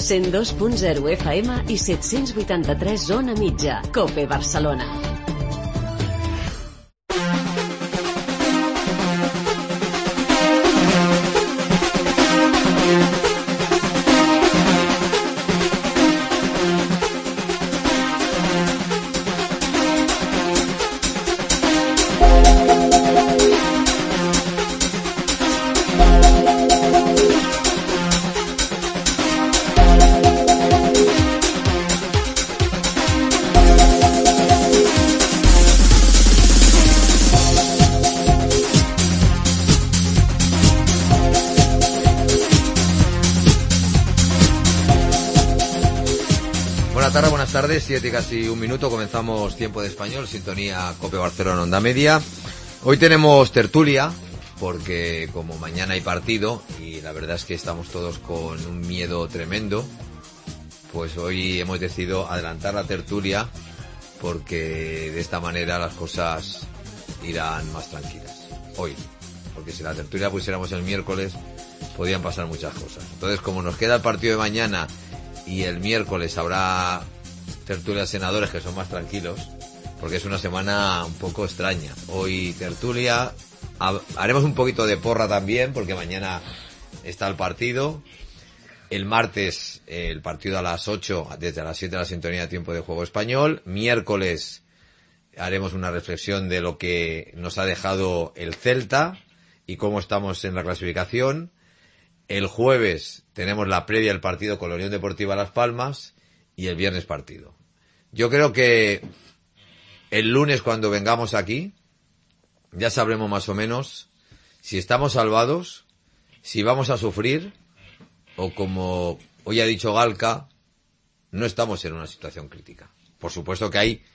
102.0 FM i 783 Ona Mitja. COPE Barcelona. Buenas tardes, 7 y casi un minuto, comenzamos Tiempo de Español, sintonía COPE Barcelona Onda Media. Hoy tenemos tertulia, porque como mañana hay partido, y la verdad es que estamos todos con un miedo tremendo, pues hoy hemos decidido adelantar la tertulia, porque de esta manera las cosas irán más tranquilas. Hoy, porque si la tertulia pusiéramos el miércoles, podían pasar muchas cosas. Entonces, como nos queda el partido de mañana, y el miércoles habrá tertulia de senadores que son más tranquilos, porque es una semana un poco extraña. Hoy tertulia, haremos un poquito de porra también, porque mañana está el partido. El martes el partido a las 8, desde las 7 de la sintonía de Tiempo de Juego Español. Miércoles haremos una reflexión de lo que nos ha dejado el Celta y cómo estamos en la clasificación. El jueves tenemos la previa del partido con la Unión Deportiva Las Palmas y el viernes partido. Yo creo que el lunes, cuando vengamos aquí, ya sabremos más o menos si estamos salvados, si vamos a sufrir, o como hoy ha dicho Galka, no estamos en una situación crítica. Por supuesto que hay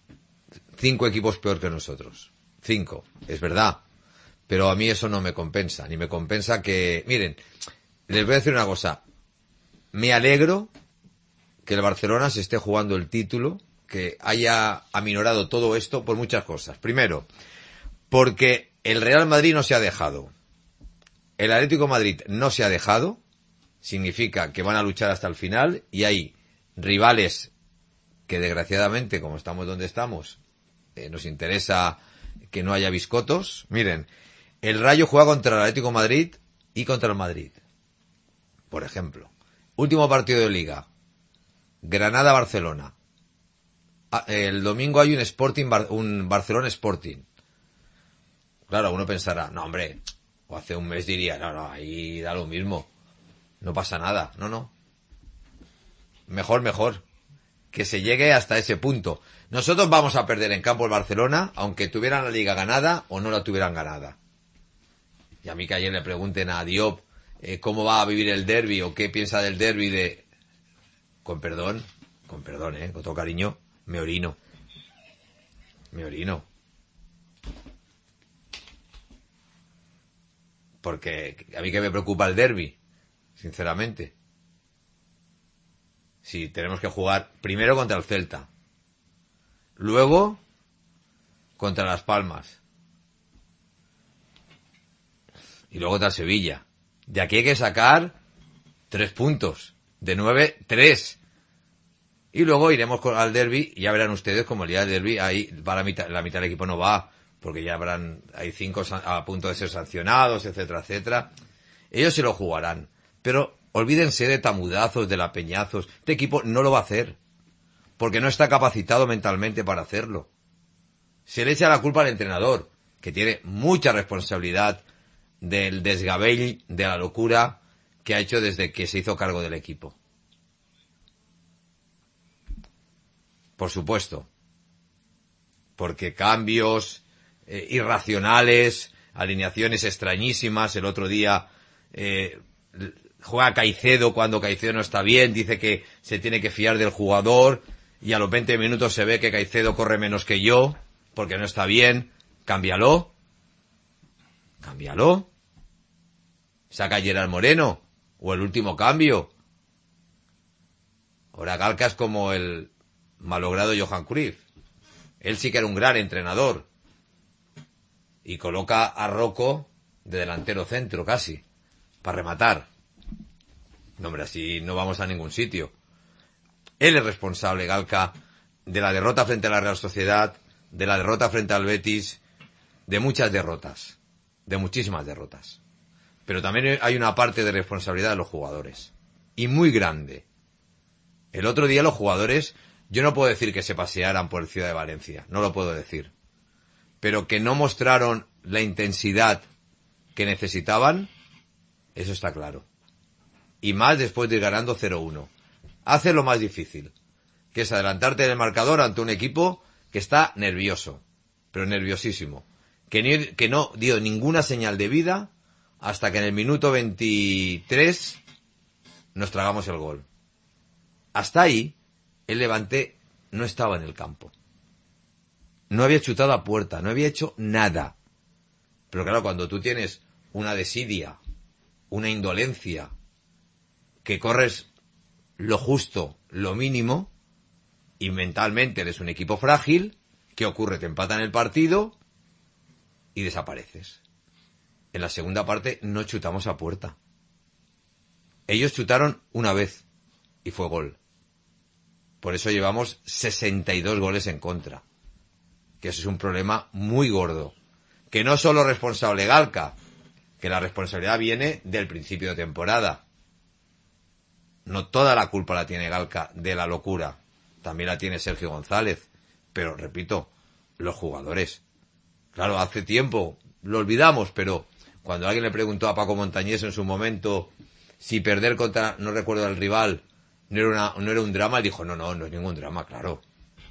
5 equipos peor que nosotros. 5, es verdad. Pero a mí eso no me compensa, ni me compensa que... Miren, les voy a decir una cosa. Me alegro que el Barcelona se esté jugando el título, que haya aminorado todo esto por muchas cosas. Primero, porque el Real Madrid no se ha dejado. El Atlético de Madrid no se ha dejado. Significa que van a luchar hasta el final y hay rivales que desgraciadamente, como estamos donde estamos, nos interesa que no haya biscotos. Miren, el Rayo juega contra el Atlético de Madrid y contra el Madrid, por ejemplo. Último partido de Liga, Granada-Barcelona. El domingo hay un Barcelona Sporting. Claro, uno pensará, no hombre, o hace un mes diría, no, ahí da lo mismo, no pasa nada. No. Mejor, que se llegue hasta ese punto. Nosotros vamos a perder en campo el Barcelona, aunque tuvieran la Liga ganada o no la tuvieran ganada. Y a mí que ayer le pregunten a Diop cómo va a vivir el derbi o qué piensa del derbi de... Con perdón, con todo cariño, me orino. Porque a mí que me preocupa el derbi, sinceramente. Si tenemos que jugar primero contra el Celta, luego contra Las Palmas y luego contra Sevilla. De aquí hay que sacar 3 puntos. De 9, 3. Y luego iremos al derbi y ya verán ustedes como el día del derbi ahí va la mitad del equipo no va, porque ya hay 5 a punto de ser sancionados, etcétera, etcétera. Ellos se lo jugarán, pero olvídense de tamudazos, de lapeñazos. Este equipo no lo va a hacer, porque no está capacitado mentalmente para hacerlo. Se le echa la culpa al entrenador, que tiene mucha responsabilidad del desgabell, de la locura que ha hecho desde que se hizo cargo del equipo. Por supuesto. Porque cambios irracionales, alineaciones extrañísimas. El otro día juega Caicedo cuando Caicedo no está bien, dice que se tiene que fiar del jugador y a los 20 minutos se ve que Caicedo corre menos que yo porque no está bien. Cámbialo. Saca a Gerard Moreno o el último cambio. Ahora Galka es como el malogrado Johan Cruyff. Él sí que era un gran entrenador. Y coloca a Rocco de delantero centro casi, para rematar. No, hombre, así no vamos a ningún sitio. Él es responsable, Galka, de la derrota frente a la Real Sociedad, de la derrota frente al Betis, de muchas derrotas, de muchísimas derrotas. Pero también hay una parte de responsabilidad de los jugadores, y muy grande. El otro día los jugadores, yo no puedo decir que se pasearan por el Ciudad de Valencia, no lo puedo decir. Pero que no mostraron la intensidad que necesitaban, eso está claro. Y más después de ir ganando 0-1. Hace lo más difícil, que es adelantarte en el marcador ante un equipo que está nervioso, pero nerviosísimo, que no dio ninguna señal de vida hasta que en el minuto 23 nos tragamos el gol. Hasta ahí, el Levante no estaba en el campo. No había chutado a puerta, no había hecho nada. Pero claro, cuando tú tienes una desidia, una indolencia, que corres lo justo, lo mínimo, y mentalmente eres un equipo frágil, ¿qué ocurre? Te empatan el partido y desapareces. En la segunda parte no chutamos a puerta. Ellos chutaron una vez y fue gol. Por eso llevamos 62 goles en contra. Que eso es un problema muy gordo. Que no solo responsable Galka, que la responsabilidad viene del principio de temporada. No toda la culpa la tiene Galka de la locura. También la tiene Sergio González. Pero, repito, los jugadores. Claro, hace tiempo lo olvidamos, pero cuando alguien le preguntó a Paco Montañés en su momento si perder contra, no recuerdo el rival, no era un drama, él dijo, no es ningún drama, claro.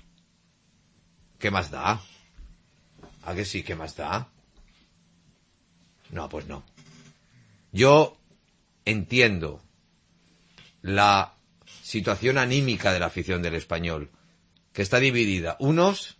¿Qué más da? ¿A que sí? ¿Qué más da? No, pues no. Yo entiendo la situación anímica de la afición del Español, que está dividida. Unos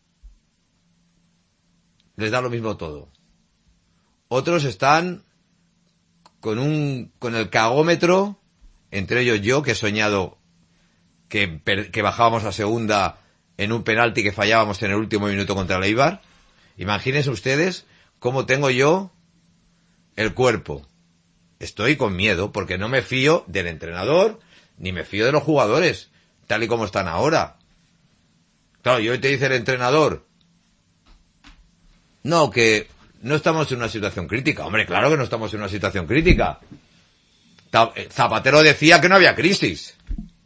les da lo mismo todo. Otros están con el cagómetro, entre ellos yo, que he soñado que bajábamos a segunda en un penalti que fallábamos en el último minuto contra el Eibar. Imagínense ustedes cómo tengo yo el cuerpo. Estoy con miedo porque no me fío del entrenador ni me fío de los jugadores, tal y como están ahora. Claro, y hoy te dice el entrenador, no, que no estamos en una situación crítica. Hombre, claro que no estamos en una situación crítica. Zapatero decía que no había crisis.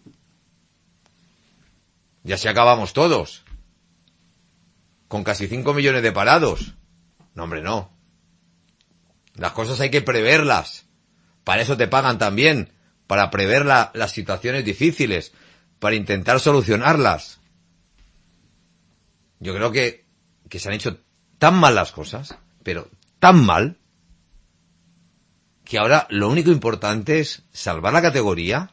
Ya se acabamos todos. Con casi 5 millones de parados. No, hombre, no. Las cosas hay que preverlas. Para eso te pagan también. Para prever las situaciones difíciles. Para intentar solucionarlas. Yo creo que se han hecho tan mal las cosas, pero tan mal, que ahora lo único importante es salvar la categoría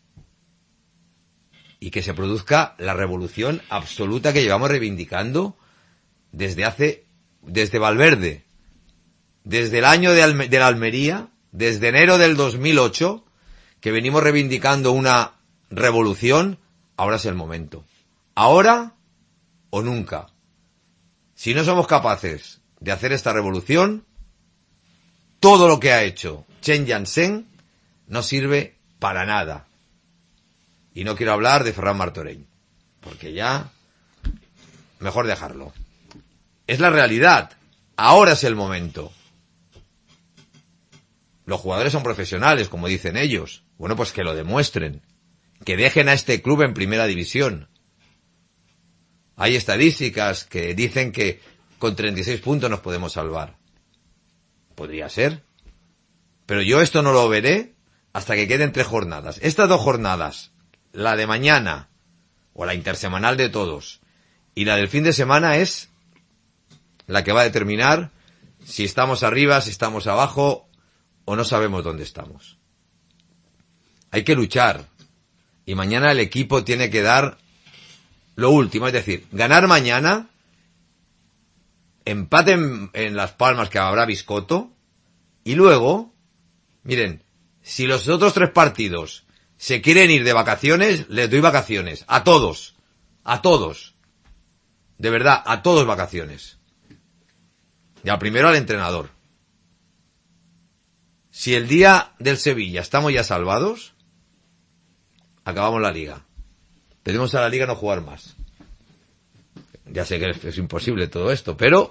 y que se produzca la revolución absoluta que llevamos reivindicando desde Valverde, desde el año de la Almería, desde enero del 2008, que venimos reivindicando una revolución. Ahora es el momento. Ahora o nunca. Si no somos capaces de hacer esta revolución, todo lo que ha hecho Chen Yansen no sirve para nada. Y no quiero hablar de Ferran Martorell, porque ya mejor dejarlo. Es la realidad. Ahora es el momento. Los jugadores son profesionales, como dicen ellos. Bueno, pues que lo demuestren. Que dejen a este club en primera división. Hay estadísticas que dicen que con 36 puntos nos podemos salvar. Podría ser. Pero yo esto no lo veré hasta que queden 3 jornadas. Estas 2 jornadas, la de mañana, o la intersemanal de todos, y la del fin de semana es la que va a determinar si estamos arriba, si estamos abajo, o no sabemos dónde estamos. Hay que luchar. Y mañana el equipo tiene que dar lo último, es decir, ganar mañana, empate en Las Palmas, que habrá Biscotto, y luego, miren, si los otros 3 partidos se quieren ir de vacaciones, les doy vacaciones, a todos, de verdad, a todos vacaciones. Y al primero al entrenador. Si el día del Sevilla estamos ya salvados, acabamos la liga. Pedimos a la liga no jugar más. Ya sé que es imposible todo esto, pero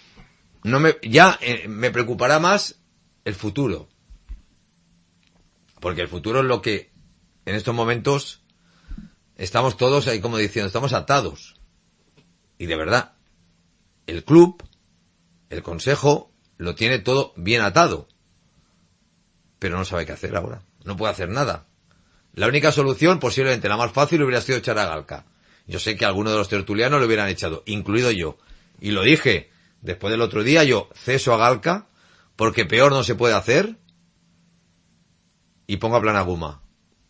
me preocupará más el futuro. Porque el futuro es lo que en estos momentos estamos todos ahí como diciendo, estamos atados. Y de verdad, el club, el consejo, lo tiene todo bien atado. Pero no sabe qué hacer ahora. No puede hacer nada. La única solución, posiblemente la más fácil, hubiera sido echar a Galca. Yo sé que algunos de los tertulianos lo hubieran echado, incluido yo. Y lo dije después del otro día, yo ceso a Galca, porque peor no se puede hacer, y pongo a Planaguma.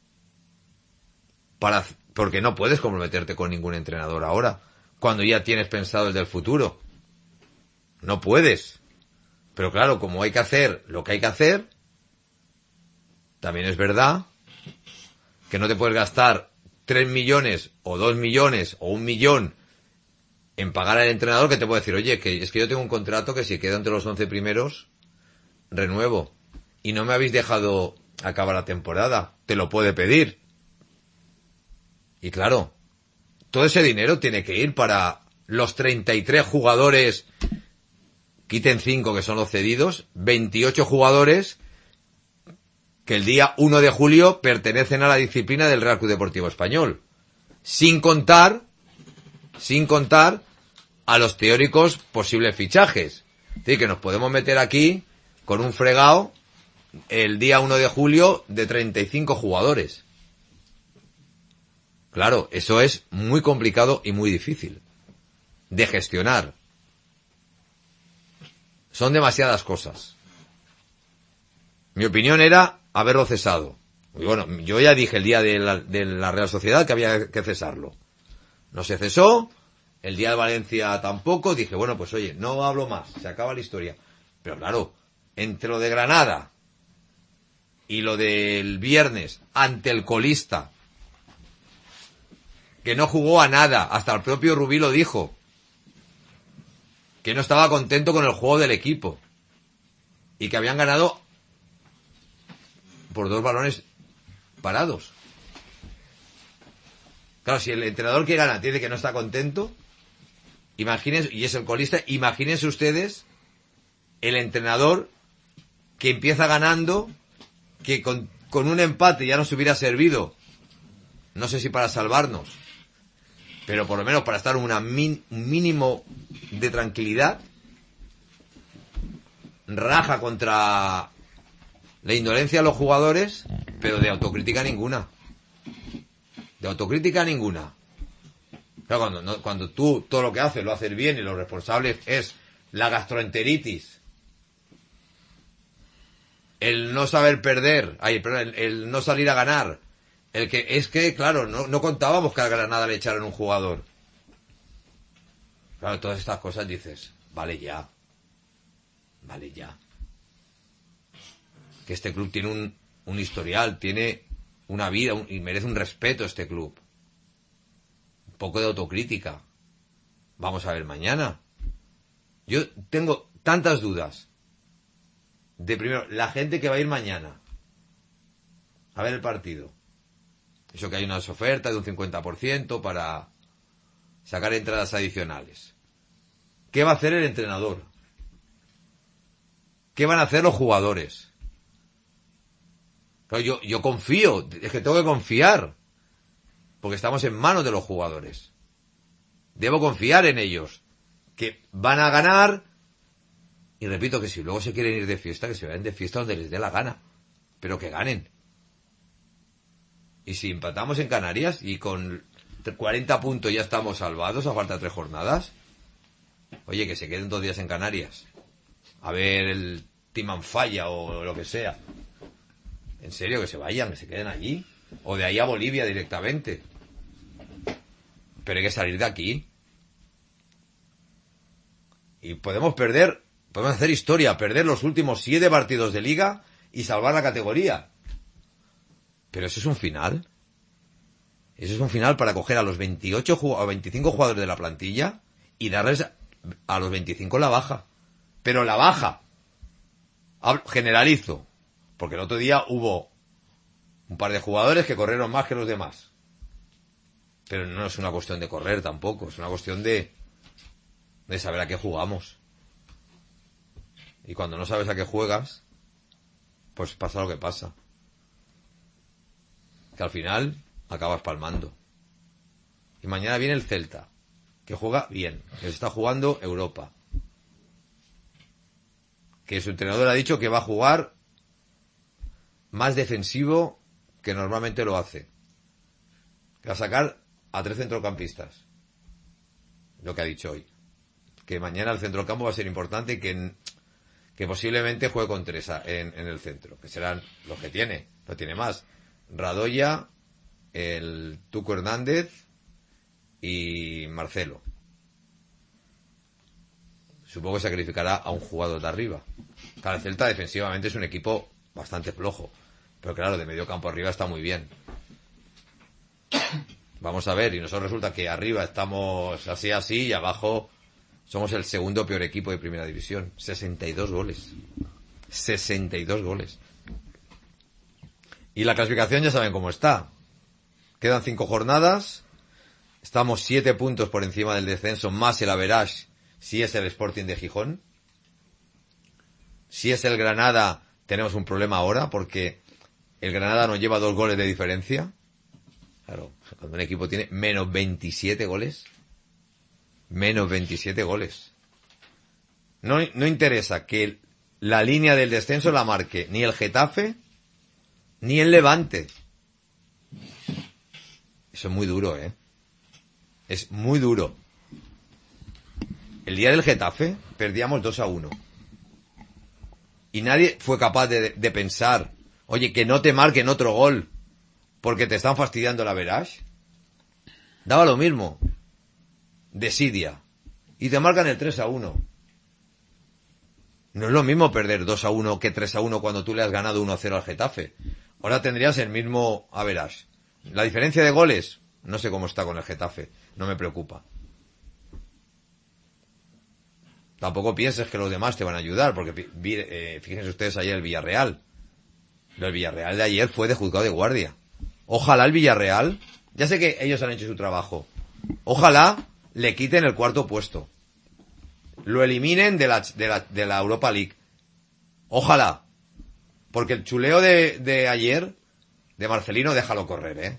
Porque no puedes comprometerte con ningún entrenador ahora, cuando ya tienes pensado el del futuro. No puedes. Pero claro, como hay que hacer lo que hay que hacer, también es verdad que no te puedes gastar 3 millones o 2 millones o 1 millón en pagar al entrenador que te puede decir, oye, que es que yo tengo un contrato que si quedo entre los 11 primeros, renuevo. Y no me habéis dejado acabar la temporada. Te lo puede pedir. Y claro, todo ese dinero tiene que ir para los 33 jugadores, quiten 5 que son los cedidos, 28 jugadores que el día 1 de julio pertenecen a la disciplina del Real Club Deportivo Español. Sin contar a los teóricos posibles fichajes. Es decir, que nos podemos meter aquí con un fregado el día 1 de julio de 35 jugadores. Claro, eso es muy complicado y muy difícil de gestionar. Son demasiadas cosas. Mi opinión era haberlo cesado. Y bueno, yo ya dije el día de la Real Sociedad que había que cesarlo. No se cesó, el día de Valencia tampoco, dije, bueno, pues oye, no hablo más, se acaba la historia. Pero claro, entre lo de Granada y lo del viernes ante el colista, que no jugó a nada, hasta el propio Rubí lo dijo, que no estaba contento con el juego del equipo y que habían ganado por 2 balones parados. Claro, si el entrenador que gana dice que no está contento, imagínense, y es el colista, imagínense ustedes el entrenador que empieza ganando, que con un empate ya nos hubiera servido, no sé si para salvarnos, pero por lo menos para estar un mínimo de tranquilidad, raja contra la indolencia de los jugadores, pero de autocrítica ninguna. De autocrítica ninguna. Claro, cuando tú todo lo que haces lo haces bien y lo responsable es la gastroenteritis, el no saber perder, el no salir a ganar, claro, no contábamos que a Granada le echaran un jugador. Claro, todas estas cosas dices, vale ya. Que este club tiene un historial, tiene una vida y merece un respeto este club. Un poco de autocrítica. Vamos a ver mañana. Yo tengo tantas dudas de primero, la gente que va a ir mañana a ver el partido. Eso que hay unas ofertas de un 50% para sacar entradas adicionales. ¿Qué va a hacer el entrenador? ¿Qué van a hacer los jugadores? Claro, yo confío, es que tengo que confiar, porque estamos en manos de los jugadores. Debo confiar en ellos, que van a ganar, y repito que si luego se quieren ir de fiesta, que se vayan de fiesta donde les dé la gana, pero que ganen. Y si empatamos en Canarias y con 40 puntos ya estamos salvados a falta de 3 jornadas, oye, que se queden 2 días en Canarias, a ver el Team Falla o lo que sea. En serio, que se vayan, que se queden allí. O de ahí a Bolivia directamente. Pero hay que salir de aquí. Y podemos hacer historia, perder los últimos 7 partidos de liga y salvar la categoría. Pero eso es un final. Eso es un final para coger a los 28 o 25 jugadores de la plantilla y darles a los 25 la baja. Pero la baja. Generalizo. Porque el otro día hubo Un par de jugadores que corrieron más que los demás. Pero no es una cuestión de correr tampoco, es una cuestión de saber a qué jugamos. Y cuando no sabes a qué juegas, pues pasa lo que pasa. Que al final acabas palmando. Y mañana viene el Celta, que juega bien, que se está jugando Europa. Que su entrenador ha dicho que va a jugar más defensivo que normalmente lo hace. Que va a sacar a 3 centrocampistas. Lo que ha dicho hoy. Que mañana el centrocampo va a ser importante y que posiblemente juegue con 3 en el centro. Que serán los que tiene. No tiene más. Radoya, el Tuco Hernández y Marcelo. Supongo que sacrificará a un jugador de arriba. Claro, el Celta defensivamente es un equipo bastante flojo. Pero claro, de medio campo arriba está muy bien. Vamos a ver, y nosotros resulta que arriba estamos así y abajo somos el segundo peor equipo de primera división. 62 goles. 62 goles. Y la clasificación ya saben cómo está. Quedan 5 jornadas. Estamos 7 puntos por encima del descenso, más el average si es el Sporting de Gijón. Si es el Granada, tenemos un problema ahora, porque el Granada nos lleva 2 goles de diferencia. Claro, cuando un equipo tiene menos 27 goles. Menos 27 goles. No interesa que la línea del descenso la marque ni el Getafe, ni el Levante. Eso es muy duro, ¿eh? Es muy duro. El día del Getafe perdíamos 2-1. Y nadie fue capaz de pensar, oye, que no te marquen otro gol porque te están fastidiando la average. Daba lo mismo. Desidia. Y te marcan el 3-1. No es lo mismo perder 2-1 que 3-1 cuando tú le has ganado 1-0 al Getafe. Ahora tendrías el mismo average. La diferencia de goles, no sé cómo está con el Getafe. No me preocupa. Tampoco pienses que los demás te van a ayudar, porque fíjense ustedes ayer el Villarreal. El Villarreal de ayer fue de juzgado de guardia. Ojalá el Villarreal, ya sé que ellos han hecho su trabajo, ojalá le quiten el 4º puesto. Lo eliminen de la Europa League. Ojalá. Porque el chuleo de ayer, de Marcelino, déjalo correr, ¿eh?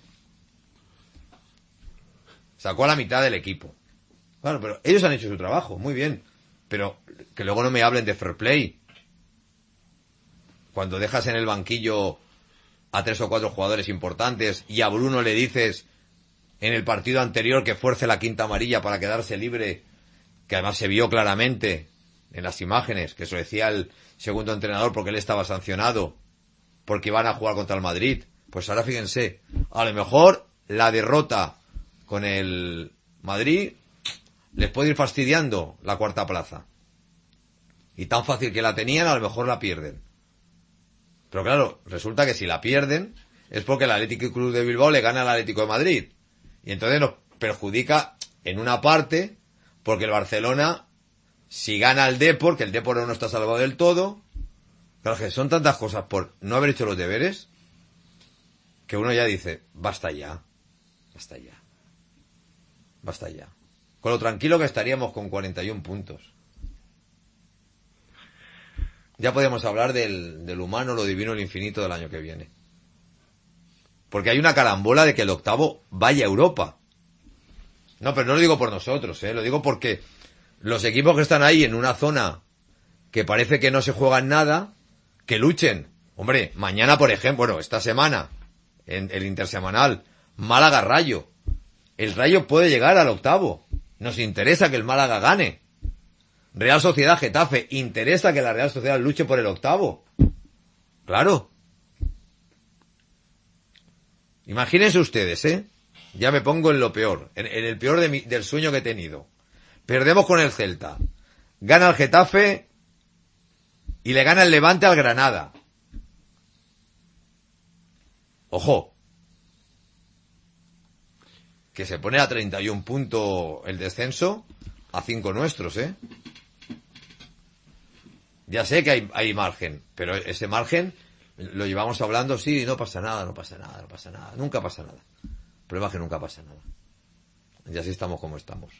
Sacó a la mitad del equipo. Claro, pero ellos han hecho su trabajo, muy bien. Pero que luego no me hablen de fair play. Cuando dejas en el banquillo a 3 o 4 jugadores importantes y a Bruno le dices en el partido anterior que fuerce la 5ª amarilla para quedarse libre, que además se vio claramente en las imágenes, que eso decía el segundo entrenador porque él estaba sancionado, porque iban a jugar contra el Madrid. Pues ahora fíjense, a lo mejor la derrota con el Madrid les puede ir fastidiando la 4ª plaza. Y tan fácil que la tenían, a lo mejor la pierden. Pero claro, resulta que si la pierden es porque el Athletic Club de Bilbao le gana al Atlético de Madrid. Y entonces nos perjudica en una parte, porque el Barcelona, si gana al Depor, que el Depor no está salvado del todo, claro que son tantas cosas por no haber hecho los deberes, que uno ya dice, basta ya, basta ya, basta ya. Con lo tranquilo que estaríamos con 41 puntos. Ya podemos hablar del humano, lo divino, lo infinito del año que viene. Porque hay una carambola de que el 8º vaya a Europa. No, pero no lo digo por nosotros, lo digo porque los equipos que están ahí en una zona que parece que no se juegan nada, que luchen. Hombre, mañana, por ejemplo, bueno, esta semana, en el intersemanal, Málaga-Rayo. El Rayo puede llegar al 8º. Nos interesa que el Málaga gane. Real Sociedad-Getafe. Interesa que la Real Sociedad luche por el 8º. Claro. Imagínense ustedes, Ya me pongo en lo peor. En el peor del sueño que he tenido. Perdemos con el Celta. Gana el Getafe y le gana el Levante al Granada. Ojo. Que se pone a 31 puntos el descenso, a 5 nuestros, Ya sé que hay margen, pero ese margen Lo llevamos hablando, sí, no pasa nada, nunca pasa nada. El problema es que nunca pasa nada. Y así estamos como estamos.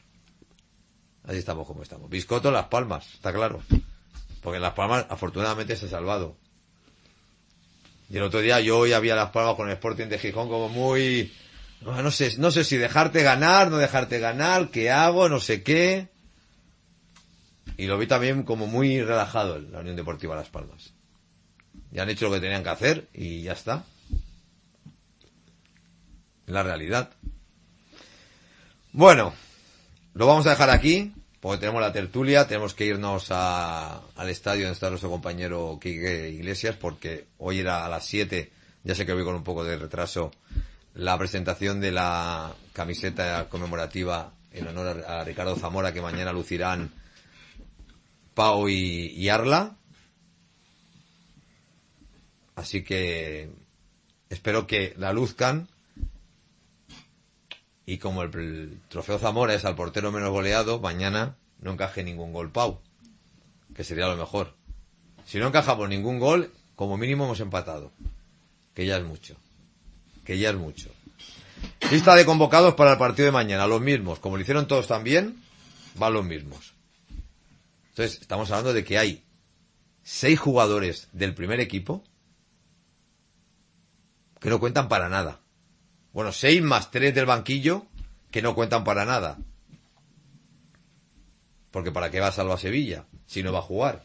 Biscotto Las Palmas, está claro. Porque en Las Palmas, afortunadamente, se ha salvado. Y el otro día yo hoy había Las Palmas con el Sporting de Gijón como muy... No sé si dejarte ganar, no dejarte ganar, qué hago, no sé qué. Y lo vi también como muy relajado en la Unión Deportiva Las Palmas. Ya han hecho lo que tenían que hacer y ya está. La realidad. Bueno, lo vamos a dejar aquí, porque tenemos la tertulia, tenemos que irnos al estadio donde está nuestro compañero Quique Iglesias, porque hoy era a las 7, ya sé que voy con un poco de retraso, la presentación de la camiseta conmemorativa en honor a Ricardo Zamora, que mañana lucirán Pau y Arla. Así que espero que la luzcan. Y como el trofeo Zamora es al portero menos goleado, mañana no encaje ningún gol Pau, que sería lo mejor. Si no encajamos ningún gol, como mínimo hemos empatado, que ya es mucho. Lista de convocados para el partido de mañana, los mismos, como lo hicieron todos también, van los mismos. Entonces, estamos hablando de que hay 6 jugadores del primer equipo que no cuentan para nada. Bueno, 6 más 3 del banquillo que no cuentan para nada. Porque ¿para qué va Salva Sevilla si no va a jugar?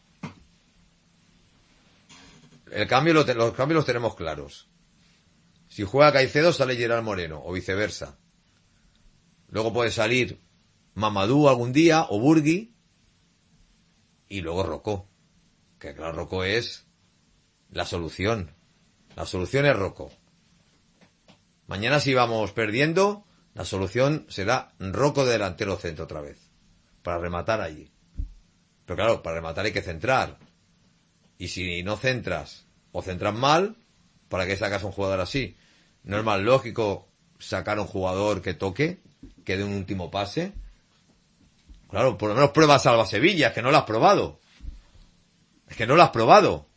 Los cambios los tenemos claros. Si juega Caicedo, sale Gerard Moreno, o viceversa. Luego puede salir Mamadou algún día, o Burgui, y luego Rocco. Que claro, Rocco es la solución. La solución es Rocco. Mañana si vamos perdiendo, la solución será Rocco de delantero centro otra vez. Para rematar allí. Pero claro, para rematar hay que centrar. Y si no centras, o centras mal, ¿para qué sacas a un jugador así? ¿No es más lógico sacar a un jugador que toque, que dé un último pase? Claro, por lo menos prueba Salva Sevilla, que no lo has probado. Es que no lo has probado.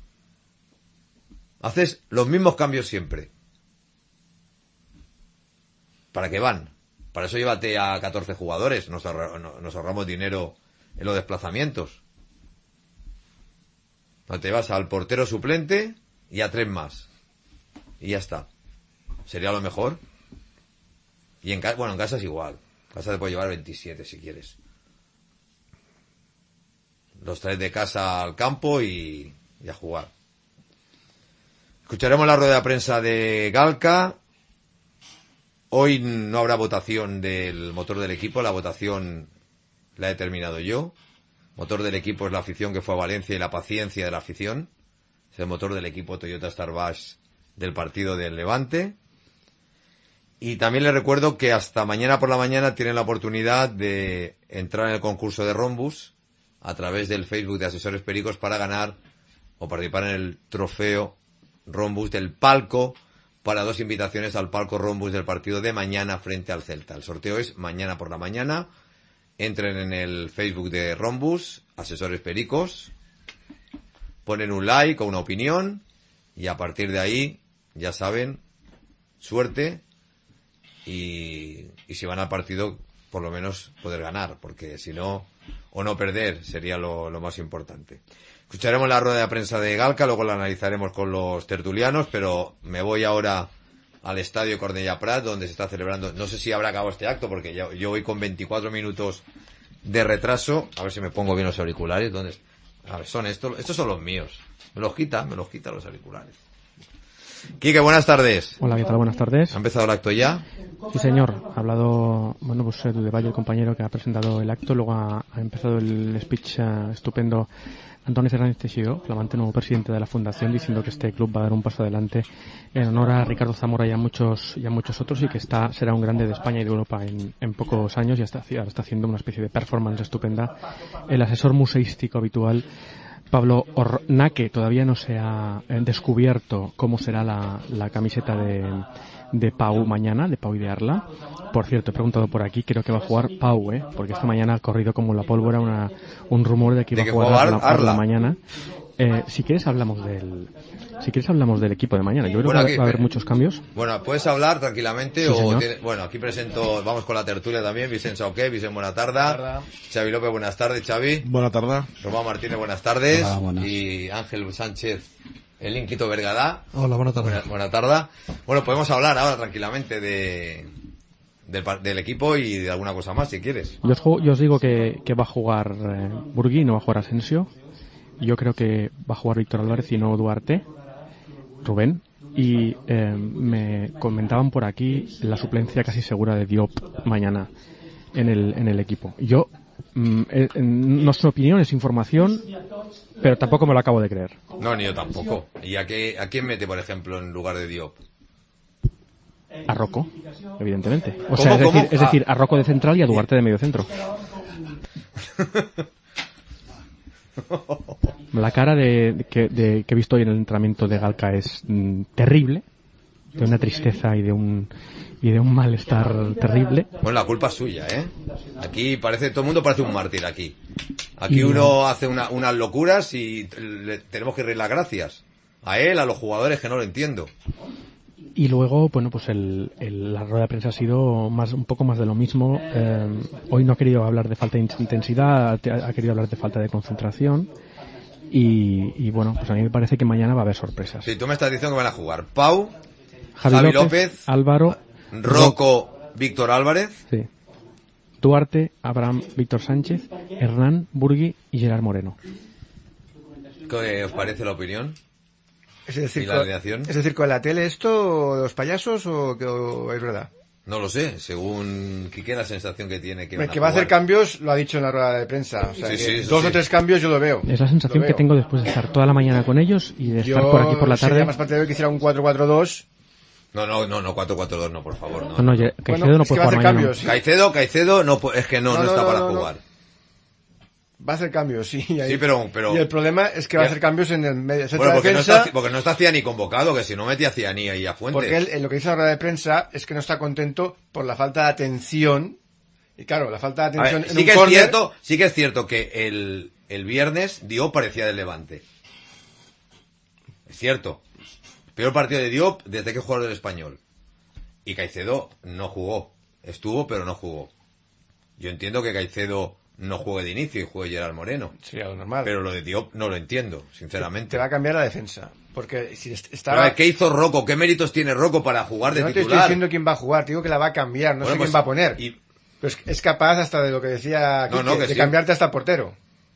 Haces los mismos cambios siempre. ¿Para qué van? Para eso llévate a 14 jugadores. Nos ahorramos dinero en los desplazamientos. No, te vas al portero suplente y a 3 más. Y ya está. Sería lo mejor. Y en casa es igual. En casa te puedes llevar 27 si quieres. Los traes de casa al campo y a jugar. Escucharemos la rueda de prensa de Galca. Hoy no habrá votación del motor del equipo. La votación la he terminado yo. Motor del equipo es la afición que fue a Valencia y la paciencia de la afición. Es el motor del equipo Toyota Starbash del partido del Levante. Y también les recuerdo que hasta mañana por la mañana tienen la oportunidad de entrar en el concurso de Rhombus a través del Facebook de Asesores Pericos para ganar o participar en el trofeo Rhombus del palco para 2 invitaciones al palco Rhombus del partido de mañana frente al Celta. El sorteo es mañana por la mañana. Entren en el Facebook de Rhombus, Asesores Pericos, ponen un like o una opinión y a partir de ahí, ya saben, suerte y si van al partido, por lo menos poder ganar, porque si no, o no perder, sería lo más importante. Escucharemos la rueda de prensa de Galca, luego la analizaremos con los tertulianos, pero me voy ahora al estadio Cornellà Prat, donde se está celebrando, no sé si habrá acabado este acto, porque yo voy con 24 minutos de retraso, a ver si me pongo bien los auriculares, ¿dónde? A ver, estos son los míos, me los quita los auriculares. Quique, buenas tardes. Hola, ¿qué tal? Buenas tardes. ¿Ha empezado el acto ya? Sí, señor. Ha hablado, de Valle, el compañero que ha presentado el acto, luego ha empezado el speech estupendo Antoni Fernández Teixidó, flamante nuevo presidente de la Fundación, diciendo que este club va a dar un paso adelante en honor a Ricardo Zamora y a muchos otros, y que será un grande de España y de Europa en pocos años, y ahora está haciendo una especie de performance estupenda. El asesor museístico habitual, Pablo Ornaque, todavía no se ha descubierto cómo será la camiseta de Pau mañana, de Pau y de Arla. Por cierto, he preguntado por aquí, creo que va a jugar Pau, porque esta mañana ha corrido como la pólvora un rumor de que iba a jugar Arla mañana. Si quieres hablamos del equipo de mañana. Yo creo que va a haber muchos cambios. Bueno, puedes hablar tranquilamente sí, bueno, aquí presento, vamos con la tertulia también. Vicente Sauqué, Vicente, buena tarde. Xavi López, buenas tardes, Xavi. Buena tarde. Román Martínez, buenas tardes. Hola, buenas. Y Ángel Sánchez, el Inquito Vergadá. Hola, buena tarde. Buena tarde. Bueno, podemos hablar ahora tranquilamente del equipo y de alguna cosa más, si quieres. Yo os digo que va a jugar Burgui, no va a jugar Asensio. Yo creo que va a jugar Víctor Álvarez y no Duarte, Rubén. Y me comentaban por aquí la suplencia casi segura de Diop mañana en el equipo. Yo, no es opinión, es información, pero tampoco me lo acabo de creer. No, ni yo tampoco. ¿Y a quién mete, por ejemplo, en lugar de Diop? A Rocco, evidentemente. O sea, es decir, a Rocco de central y a Duarte de medio centro. La cara que he visto hoy en el entrenamiento de Galca es terrible, de una tristeza y de un malestar terrible. Pues la culpa es suya, ¿eh? Aquí todo el mundo parece un mártir aquí. Aquí uno hace unas locuras y tenemos que reír las gracias. A él, a los jugadores, que no lo entiendo. Y luego, bueno, pues la rueda de prensa ha sido un poco más de lo mismo. Hoy no ha querido hablar de falta de intensidad, ha querido hablar de falta de concentración. Y bueno, pues a mí me parece que mañana va a haber sorpresas. Sí, tú me estás diciendo que van a jugar Pau, Javi López, Álvaro, Rocco, Víctor Álvarez. Sí. Duarte, Abraham, Víctor Sánchez, Hernán, Burgui y Gerard Moreno. ¿Qué os parece la opinión? Es decir, ¿Y la alineación? Es decir, ¿con la tele esto, los payasos o es verdad? No lo sé, según Quique la sensación que tiene que va a hacer cambios, lo ha dicho en la rueda de prensa. O sea, sí, dos o tres cambios yo lo veo. Es la sensación que tengo después de estar toda la mañana con ellos y de estar por aquí por la tarde. Sería más partidario que hiciera un 4-4-2. No, 4-4-2 no, por favor. No, Caicedo no puede jugar mañana. Cambios, ¿sí? Caicedo no, es que no está para jugar. Va a hacer cambios, sí. Sí, pero... Y el problema es que va a hacer cambios en el medio. Bueno, porque no está Ciani convocado, que si no metía Ciani ahí a Fuentes. Porque él, en lo que dice la rueda de prensa, es que no está contento por la falta de atención. Y claro, la falta de atención en un córner... Sí que es cierto que el viernes Diop parecía del Levante. Es cierto. Peor partido de Diop desde que jugó el Español. Y Caicedo no jugó. Estuvo, pero no jugó. Yo entiendo que Caicedo no juegue de inicio y juegue Gerard Moreno. Sería lo normal. Pero lo de Diop no lo entiendo, sinceramente. Te va a cambiar la defensa. Porque si estaba... ¿Qué hizo Rocco? ¿Qué méritos tiene Rocco para jugar de titular? No te estoy diciendo quién va a jugar, te digo que la va a cambiar, no sé quién va a poner. Pero es capaz hasta de lo que decía Quique, de cambiarte hasta portero.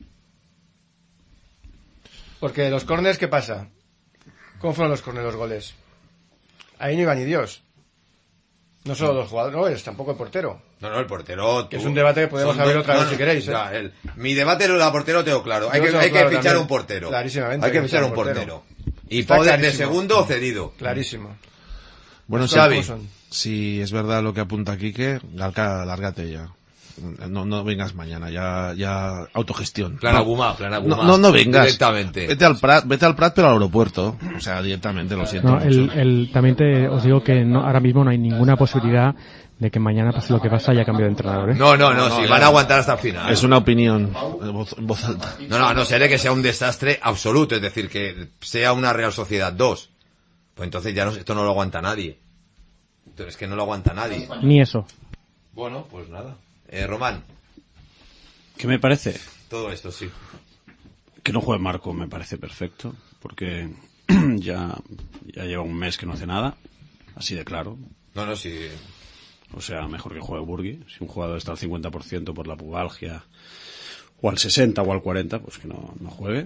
Porque los córners, ¿qué pasa? ¿Cómo fueron los córners, los goles? Ahí no iba ni Dios. No solo los jugadores, tampoco el portero. No, el portero... Que es un debate que podemos abrir otra vez si queréis. Mi debate de portero tengo claro. Hay que fichar un portero. Clarísimamente. Hay que fichar un portero. Y Pau de segundo o cedido. Clarísimo. Bueno, Xavi. Si es verdad lo que apunta Quique, Galca, lárgate ya. No vengas mañana, ya autogestión. Plan Agumá. No vengas. Directamente. Vete al Prat, pero al aeropuerto. O sea, directamente, lo siento. También os digo que ahora mismo no hay ninguna posibilidad de que mañana pase lo que pasa y haya cambio de entrenador, ¿eh? No, si van a aguantar hasta el final. Es una opinión en voz alta. No seré que sea un desastre absoluto, es decir, que sea una Real Sociedad 2. Pues entonces ya esto no lo aguanta nadie. Entonces que no lo aguanta nadie. Ni eso. Bueno, pues nada. Román. ¿Qué me parece? Todo esto, sí. Que no juegue Marco me parece perfecto, porque ya lleva un mes que no hace nada, así de claro. No, sí. O sea, mejor que juegue Burgui. Si un jugador está al 50% por la pubalgia, o al 60% o al 40%, pues que no juegue.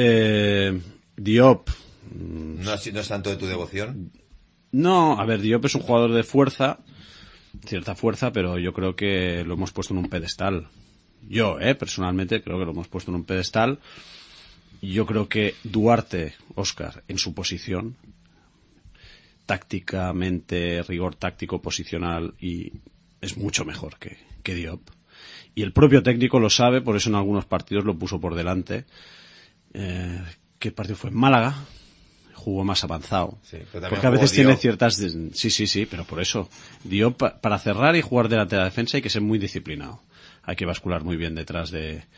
Diop. ¿No es tanto de tu devoción? No, a ver, Diop es un jugador de fuerza, cierta fuerza, pero yo creo que lo hemos puesto en un pedestal. Yo, personalmente, creo que lo hemos puesto en un pedestal. Yo creo que Duarte, Óscar, en su posición, tácticamente, rigor táctico, posicional, y es mucho mejor que Diop. Y el propio técnico lo sabe, por eso en algunos partidos lo puso por delante. ¿Qué partido fue? En Málaga. Jugó más avanzado. Sí, porque a veces tiene ciertas... Sí, pero por eso. Diop, para cerrar y jugar delante de la defensa hay que ser muy disciplinado. Hay que bascular muy bien detrás de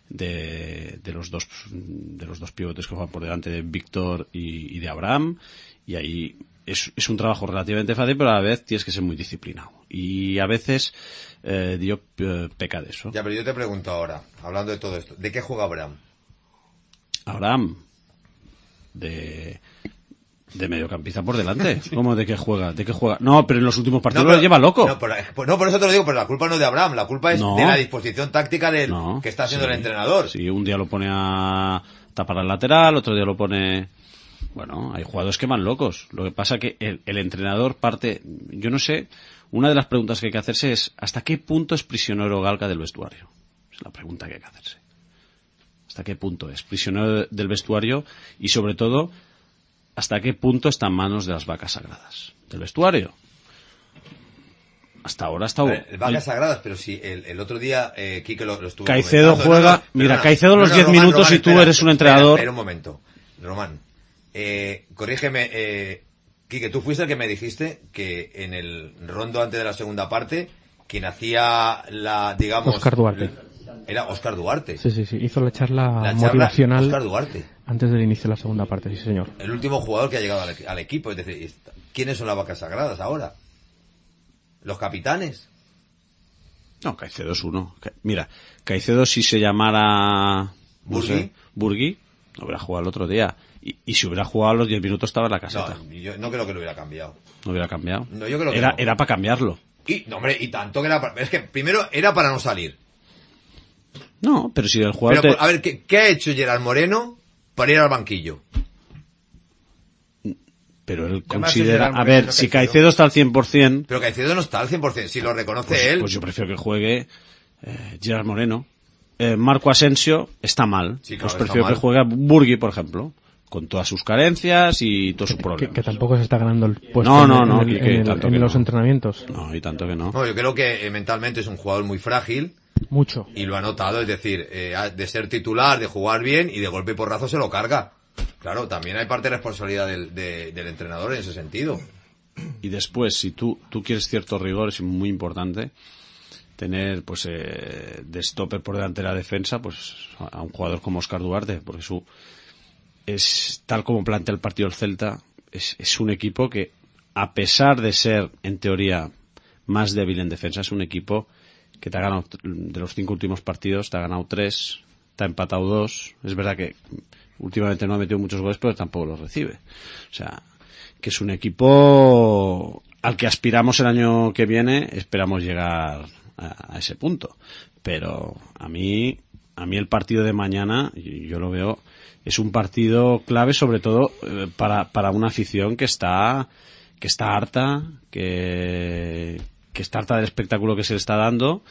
de los dos pivotes que juegan por delante, de Víctor y de Abraham, y ahí es un trabajo relativamente fácil, pero a la vez tienes que ser muy disciplinado, y a veces Diop peca de eso. Ya, pero yo te pregunto ahora, hablando de todo esto, ¿de qué juega Abraham? Abraham de mediocampista por delante. ¿Cómo de qué juega? No, pero en los últimos partidos lo lleva loco. No, por eso te lo digo, pero la culpa no es de Abraham, la culpa es de la disposición táctica que está haciendo el entrenador. Sí, un día lo pone a tapar al lateral, otro día lo pone... Bueno, hay jugadores que van locos. Lo que pasa que el entrenador parte... Yo no sé, una de las preguntas que hay que hacerse es ¿hasta qué punto es prisionero Galca del vestuario? Es la pregunta que hay que hacerse. ¿Hasta qué punto es prisionero del vestuario? Y sobre todo... ¿hasta qué punto está en manos de las vacas sagradas del vestuario? Hasta ahora está... Vacas sagradas, pero si el otro día Quique lo estuvo Caicedo comentando. juega... Caicedo los 10 minutos Román, y tú eres un entrenador... Espera un momento. Román, corrígeme, Quique, tú fuiste el que me dijiste que en el rondo antes de la segunda parte, quien hacía digamos... Óscar Duarte. Era Óscar Duarte. Sí, hizo la charla motivacional Óscar Duarte. Antes del inicio de la segunda parte, sí señor. El último jugador que ha llegado al equipo, es decir, ¿quiénes son las vacas sagradas ahora? ¿Los capitanes? No, Caicedo es uno. Mira, Caicedo si se llamara... Burgui, no hubiera jugado el otro día. Y si hubiera jugado a los 10 minutos estaba en la caseta. No, yo no creo que lo hubiera cambiado. ¿No hubiera cambiado? No, yo creo que era para cambiarlo. Y tanto que era es que primero era para no salir. No, pero si el jugador... Pero, a ver, ¿qué ha hecho Gerard Moreno para ir al banquillo? Pero él considera... A ver, si Caicedo está al 100%... Pero Caicedo no está al 100%, si lo reconoce él... Pues yo prefiero que juegue Gerard Moreno. Marco Asensio está mal. Sí, claro, pues prefiero que juegue Burgui, por ejemplo, con todas sus carencias y todos sus problemas. Que tampoco se está ganando el puesto en los entrenamientos. No, y tanto que no. No, yo creo que mentalmente es un jugador muy frágil. Mucho. Y lo ha notado, es decir, de ser titular, de jugar bien y de golpe y porrazo se lo carga. Claro, también hay parte de responsabilidad del entrenador en ese sentido. Y después, si tú quieres cierto rigor, es muy importante tener pues de stopper por delante de la defensa pues a un jugador como Óscar Duarte, porque es tal como plantea el partido del Celta, es un equipo que, a pesar de ser en teoría más débil en defensa, es un equipo que te ha ganado, de los 5 últimos partidos te ha ganado 3, te ha empatado 2. Es verdad que últimamente no ha metido muchos goles, pero tampoco los recibe. O sea, que es un equipo al que aspiramos el año que viene, esperamos llegar a ese punto. Pero a mí el partido de mañana, yo lo veo, es un partido clave, sobre todo para una afición que está harta, que está harta del espectáculo que se le está dando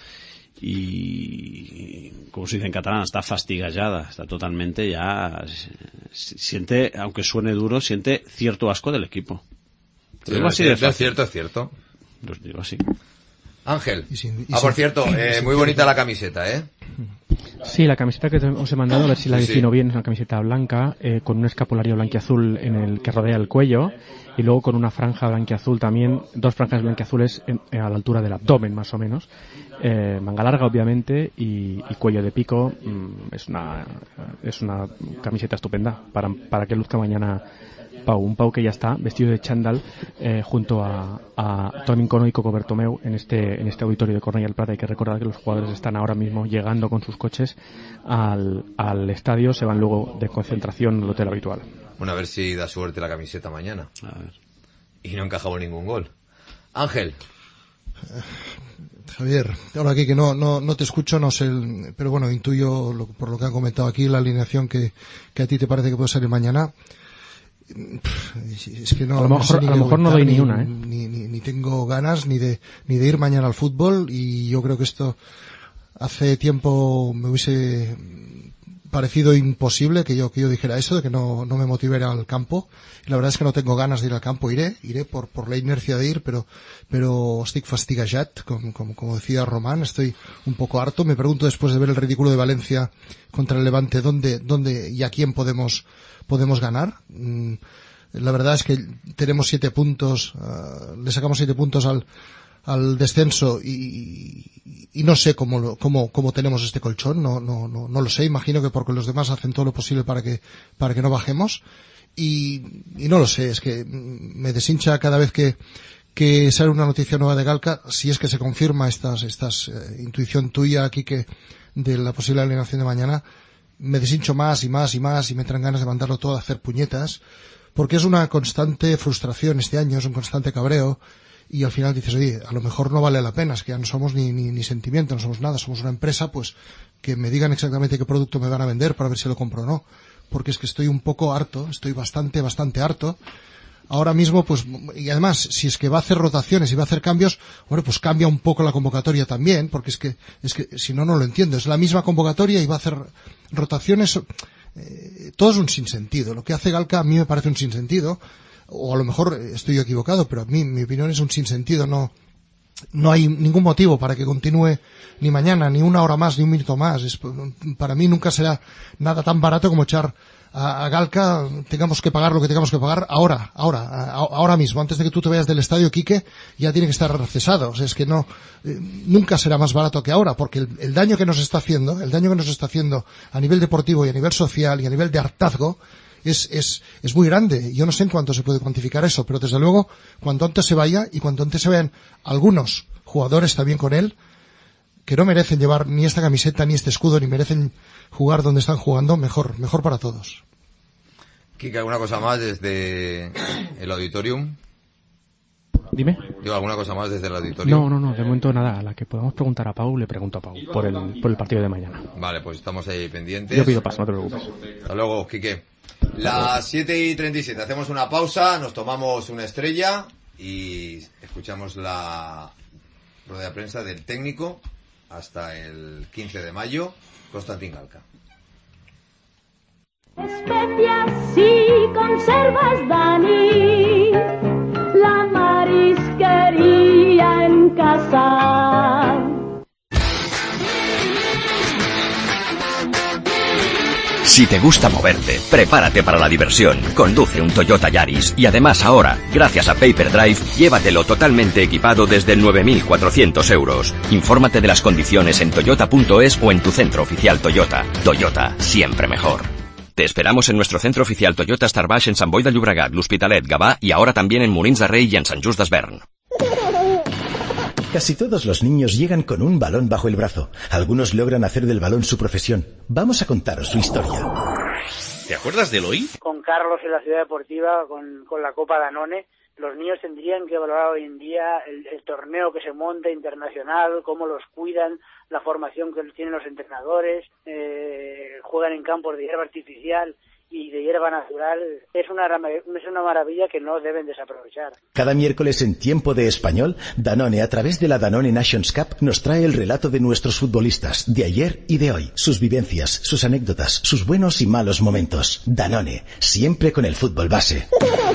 y, como se dice en catalán, está fastigallada, está totalmente ya, siente, aunque suene duro, siente cierto asco del equipo. Sí, es cierto. Los digo así. Ángel. Por cierto, muy bonita la camiseta, ¿eh? Sí, la camiseta que os he mandado, a ver si la defino bien, es una camiseta blanca, con un escapulario blanquiazul en el que rodea el cuello, y luego con una franja blanquiazul también, 2 franjas blanquiazules a la altura del abdomen, más o menos. Manga larga, obviamente, y cuello de pico. Es una camiseta estupenda para que luzca mañana un Pau que ya está vestido de chándal junto a Toni Cono y Coco Bertomeu en este auditorio de Cornellà del Prat. Hay que recordar que los jugadores están ahora mismo llegando con sus coches al estadio, se van luego de concentración al hotel habitual. Bueno, a ver si da suerte la camiseta mañana. A ver. Y no encajamos ningún gol. Ángel. Javier, ahora aquí que no te escucho, no sé, pero bueno, intuyo por lo que han comentado aquí, la alineación que a ti te parece que puede salir mañana. Es que no, a lo mejor no doy ni una, ni tengo ganas ni de ir mañana al fútbol, y yo creo que esto hace tiempo me hubiese parecido imposible que yo dijera eso, de que no me motive a ir al campo, y la verdad es que no tengo ganas de ir al campo. Iré por la inercia de ir, pero estic fastigajat, como decía Román, estoy un poco harto. Me pregunto, después de ver el ridículo de Valencia contra el Levante, dónde y a quién podemos ganar. La verdad es que tenemos 7 puntos, le sacamos 7 puntos al al descenso y no sé cómo tenemos este colchón, no lo sé, imagino que porque los demás hacen todo lo posible para que no bajemos y no lo sé, es que me deshincha cada vez que sale una noticia nueva de Galca, si es que se confirma estas intuición tuya aquí que de la posible alineación de mañana, me deshincho más y me entran ganas de mandarlo todo a hacer puñetas, porque es una constante frustración este año, es un constante cabreo, y al final dices, oye, a lo mejor no vale la pena, es que ya no somos ni sentimiento, no somos nada, somos una empresa, pues que me digan exactamente qué producto me van a vender para ver si lo compro o no, porque es que estoy un poco harto, estoy bastante harto. Ahora mismo, pues, y además, si es que va a hacer rotaciones y va a hacer cambios, bueno, pues cambia un poco la convocatoria también, porque es que si no lo entiendo, es la misma convocatoria y va a hacer rotaciones, todo es un sinsentido. Lo que hace Galca a mí me parece un sinsentido, o a lo mejor estoy equivocado, pero a mí, mi opinión es un sinsentido, no hay ningún motivo para que continúe ni mañana, ni una hora más, ni un minuto más. Para mí nunca será nada tan barato como echar a Galca, tengamos que pagar lo que tengamos que pagar ahora mismo, antes de que tú te vayas del estadio, Quique, ya tiene que estar cesado. O sea, es que nunca será más barato que ahora, porque el daño que nos está haciendo a nivel deportivo y a nivel social y a nivel de hartazgo es muy grande. Yo no sé en cuánto se puede cuantificar eso, pero desde luego, cuanto antes se vaya y cuanto antes se vean algunos jugadores también con él, que no merecen llevar ni esta camiseta ni este escudo, ni merecen jugar donde están jugando, mejor para todos. Kike, ¿alguna cosa más desde el auditorium? Dime. Digo, ¿alguna cosa más desde el auditorio? No, de momento nada. A la que podamos preguntar a Pau, le pregunto a Pau por el partido de mañana. Vale, pues estamos ahí pendientes. Yo pido paso, no te preocupes. Hasta luego, Quique. Las 7:37, hacemos una pausa, nos tomamos una estrella y escuchamos la rueda de prensa del técnico hasta el 15 de mayo, Konstantin Galka. Especias y conservas, Dani, la marisquería en casa. Si te gusta moverte, prepárate para la diversión. Conduce un Toyota Yaris y además ahora, gracias a Payperdrive, llévatelo totalmente equipado desde 9.400 euros. Infórmate de las condiciones en toyota.es o en tu centro oficial Toyota. Toyota, siempre mejor. Te esperamos en nuestro centro oficial Toyota Star Baix en Sant Boi de Llobregat, l'Hospitalet, Gavà y ahora también en Molins de Rei y en Sant Just Desvern. Casi todos los niños llegan con un balón bajo el brazo. Algunos logran hacer del balón su profesión. Vamos a contaros su historia. ¿Te acuerdas de Eloy? Con Carlos en la Ciudad Deportiva, con la Copa Danone, los niños tendrían que valorar hoy en día el torneo que se monta internacional, cómo los cuidan, la formación que tienen los entrenadores, juegan en campos de hierba artificial y de hierba natural. Es una maravilla que no deben desaprovechar. Cada miércoles en Tiempo de Español, Danone, a través de la Danone Nations Cup, nos trae el relato de nuestros futbolistas, de ayer y de hoy, sus vivencias, sus anécdotas, sus buenos y malos momentos. Danone, siempre con el fútbol base.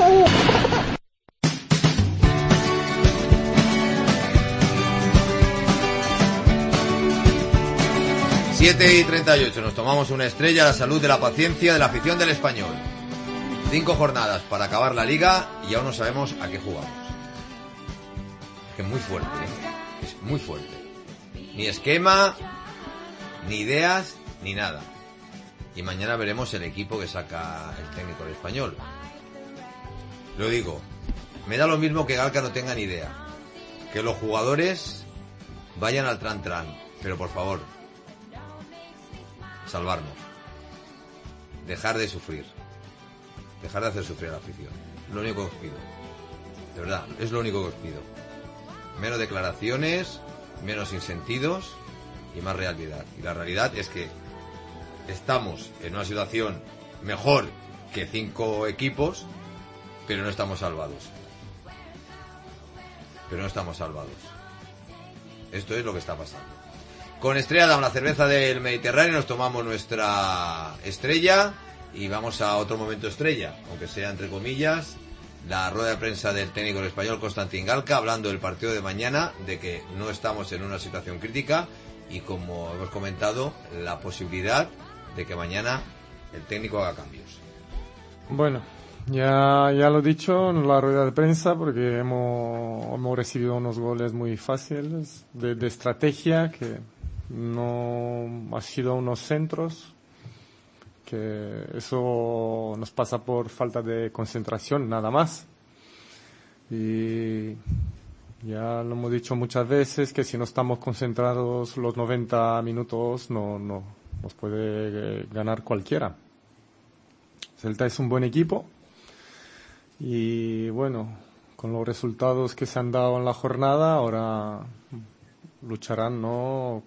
7:38, nos tomamos una estrella a la salud de la paciencia de la afición del Español. 5 jornadas para acabar la liga y aún no sabemos a qué jugamos. Es que es muy fuerte, ¿eh? Es muy fuerte. Ni esquema, ni ideas, ni nada. Y mañana veremos el equipo que saca el técnico del Español. Lo digo, me da lo mismo que Galka no tenga ni idea. Que los jugadores vayan al tran-tran, pero por favor, salvarnos. Dejar de sufrir. Dejar de hacer sufrir a la afición. Lo único que os pido. De verdad, es lo único que os pido. Menos declaraciones, menos sinsentidos y más realidad. Y la realidad es que estamos en una situación mejor que 5 equipos, pero no estamos salvados. Pero no estamos salvados. Esto es lo que está pasando. Con Estrella damos la cerveza del Mediterráneo, nos tomamos nuestra estrella y vamos a otro momento estrella, aunque sea entre comillas, la rueda de prensa del técnico del Español, Konstantin Galka, hablando del partido de mañana, de que no estamos en una situación crítica y, como hemos comentado, la posibilidad de que mañana el técnico haga cambios. Bueno, Ya lo he dicho en la rueda de prensa, porque hemos recibido unos goles muy fáciles de estrategia, que no ha sido unos centros, que eso nos pasa por falta de concentración, nada más. Y ya lo hemos dicho muchas veces, que si no estamos concentrados los 90 minutos no nos puede ganar cualquiera. Celta es un buen equipo y bueno, con los resultados que se han dado en la jornada, ahora lucharán, ¿no?,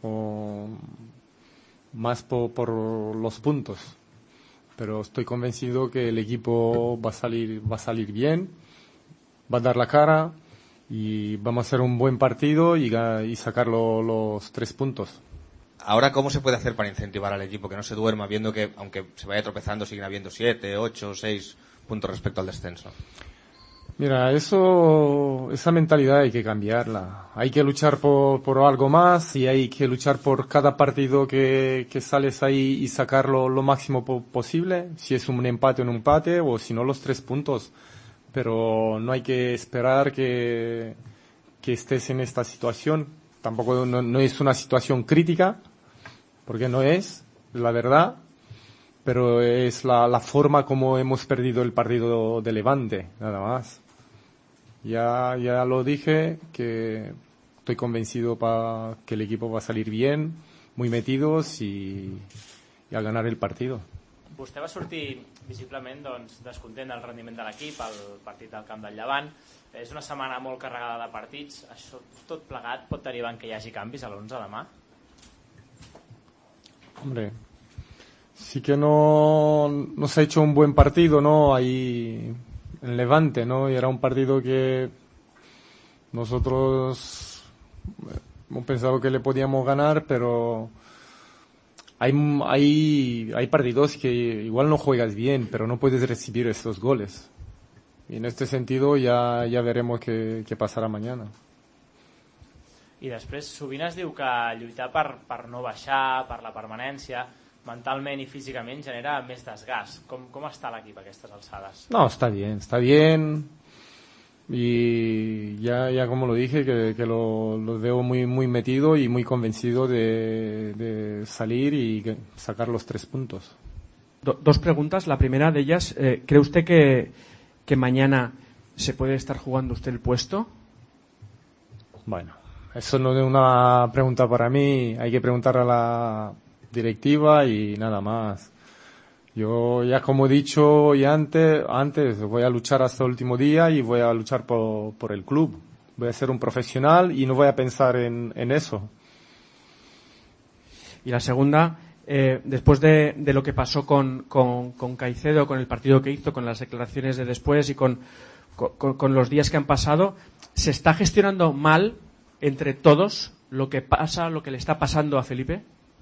más por los puntos. Pero estoy convencido que el equipo va a salir bien, va a dar la cara y vamos a hacer un buen partido y sacar los 3 puntos. Ahora, ¿cómo se puede hacer para incentivar al equipo que no se duerma, viendo que, aunque se vaya tropezando, siguen habiendo 7, 8, 6 puntos respecto al descenso? Mira, esa mentalidad hay que cambiarla. Hay que luchar por algo más y hay que luchar por cada partido que sales ahí y sacarlo lo máximo posible. Si es un empate, o si no, los 3 puntos. Pero no hay que esperar que estés en esta situación. Tampoco no es una situación crítica, porque no es, la verdad, pero es la forma como hemos perdido el partido de Levante, nada más. Ya lo dije, que estoy convencido que el equipo va a salir bien, muy metidos y a ganar el partido. Vostè va sortir visiblement descontent del rendiment de l'equip al partit del camp del Llevant. És una setmana molt carregada de partits. Això tot plegat pot derivar en que hi hagi canvis a l'11 demà? Hombre, sí que no se ha hecho un buen partido, ¿no?, ahí en Levante, ¿no? Y era un partido que nosotros hemos pensado que le podíamos ganar, pero hay partidos que igual no juegas bien, pero no puedes recibir esos goles. Y en este sentido ya veremos qué pasará mañana. I després sovint es diu que lluitar per no baixar, per la permanència, mentalment i físicament genera més desgast. Com està l'equip a aquestes alçades? No, está bien. Y ya como lo dije, que lo veo muy metido y muy convencido de salir y sacar los 3 puntos. 2 preguntas. La primera de ellas, ¿cree usted que mañana se puede estar jugando usted el puesto? Bueno, eso no es una pregunta para mí, hay que preguntar a la directiva y nada más. Yo ya, como he dicho ya antes, voy a luchar hasta el último día y voy a luchar por el club. Voy a ser un profesional y no voy a pensar en eso. Y la segunda, después de lo que pasó con Caicedo, con el partido que hizo, con las declaraciones de después y con los días que han pasado, ¿se está gestionando mal entre todos lo que le está pasando a Felipe?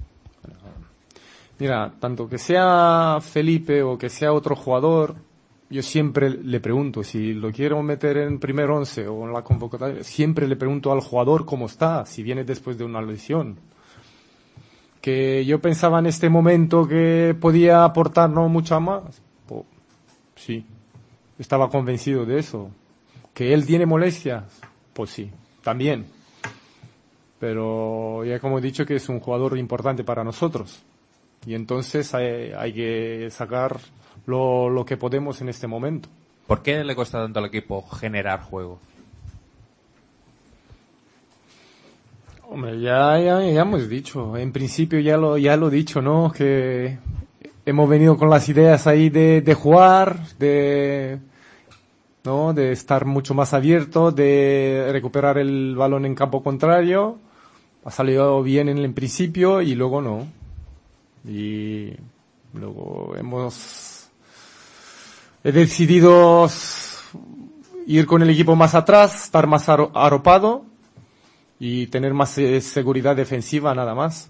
Mira, tanto que sea Felipe o que sea otro jugador, yo siempre le pregunto, si lo quiero meter en primer 11 o en la convocatoria, siempre le pregunto al jugador cómo está, si viene después de una lesión. Que yo pensaba en este momento que podía aportarnos mucho más, pues, sí, estaba convencido de eso. Que él tiene molestias, pues sí, también. Pero ya como he dicho, que es un jugador importante para nosotros. Y entonces hay que sacar lo que podemos en este momento. ¿Por qué le cuesta tanto al equipo generar juego? Hombre, ya hemos dicho, en principio ya lo he dicho, ¿no? Que hemos venido con las ideas ahí de jugar, de estar mucho más abierto, de recuperar el balón en campo contrario. Ha salido bien en el principio y luego no. Y luego he decidido ir con el equipo más atrás, estar más arropado y tener más seguridad defensiva, nada más.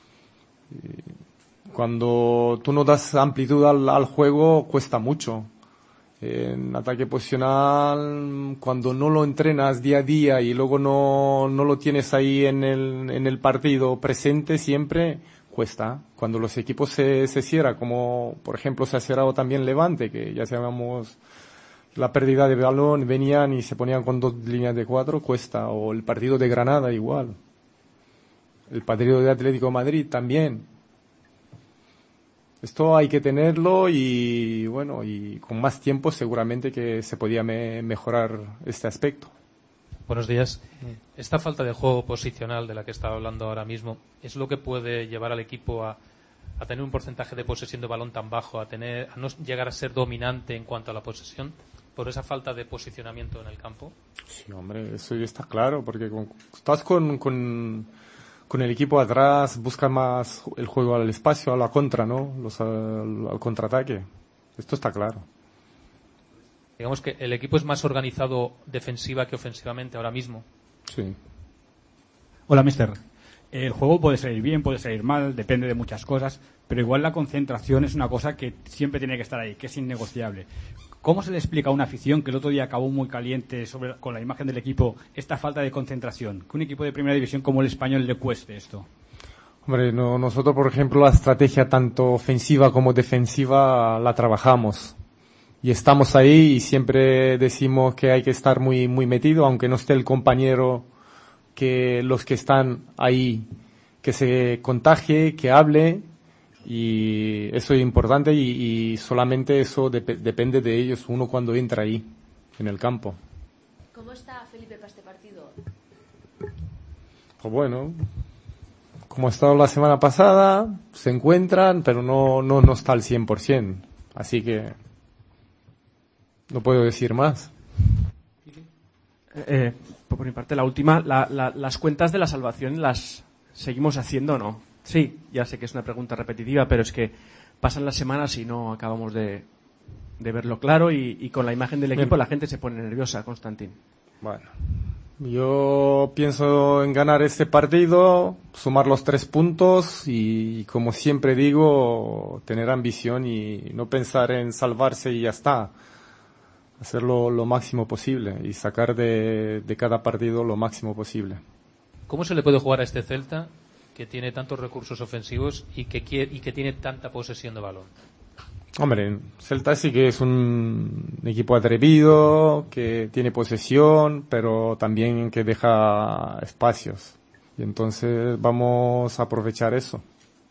Cuando tú no das amplitud al juego, cuesta mucho. En ataque posicional, cuando no lo entrenas día a día y luego no lo tienes ahí en el partido presente siempre, cuesta. Cuando los equipos se cierran, como por ejemplo se ha cerrado también Levante, que ya sabemos la pérdida de balón, venían y se ponían con 2 líneas de 4, cuesta. O el partido de Granada igual. El partido de Atlético de Madrid también. Esto hay que tenerlo y bueno, y con más tiempo seguramente que se podía mejorar este aspecto. Buenos días. Esta falta de juego posicional de la que estaba hablando ahora mismo, ¿es lo que puede llevar al equipo a tener un porcentaje de posesión de balón tan bajo, a no llegar a ser dominante en cuanto a la posesión, por esa falta de posicionamiento en el campo? Sí, hombre, eso ya está claro, porque estás con el equipo atrás, busca más el juego al espacio, a la contra, ¿no? Al contraataque. Esto está claro. Digamos que el equipo es más organizado defensiva que ofensivamente ahora mismo. Sí. Hola, mister. El juego puede salir bien, puede salir mal, depende de muchas cosas, pero igual la concentración es una cosa que siempre tiene que estar ahí, que es innegociable. ¿Cómo se le explica a una afición que el otro día acabó muy caliente con la imagen del equipo esta falta de concentración? Que un equipo de primera división como el Español le cueste esto. Hombre, nosotros, por ejemplo, la estrategia tanto ofensiva como defensiva la trabajamos. Y estamos ahí y siempre decimos que hay que estar muy, muy metido, aunque no esté el compañero, que los que están ahí, que se contagie, que hable, y eso es importante y solamente eso depende de ellos, uno cuando entra ahí, en el campo. ¿Cómo está Felipe para este partido? Pues bueno, como ha estado la semana pasada, se encuentran, pero no está al 100%, así que no puedo decir más. Por mi parte, la última, las cuentas de la salvación las seguimos haciendo o no. Sí, ya sé que es una pregunta repetitiva, pero es que pasan las semanas y no acabamos de verlo claro y con la imagen del equipo la gente se pone nerviosa, Constantín. Bueno, yo pienso en ganar este partido, sumar los 3 puntos y, como siempre digo, tener ambición y no pensar en salvarse y ya está. Hacerlo lo máximo posible y sacar de cada partido lo máximo posible. ¿Cómo se le puede jugar a este Celta que tiene tantos recursos ofensivos y que tiene tanta posesión de balón? Hombre, Celta sí que es un equipo atrevido, que tiene posesión, pero también que deja espacios. Y entonces vamos a aprovechar eso.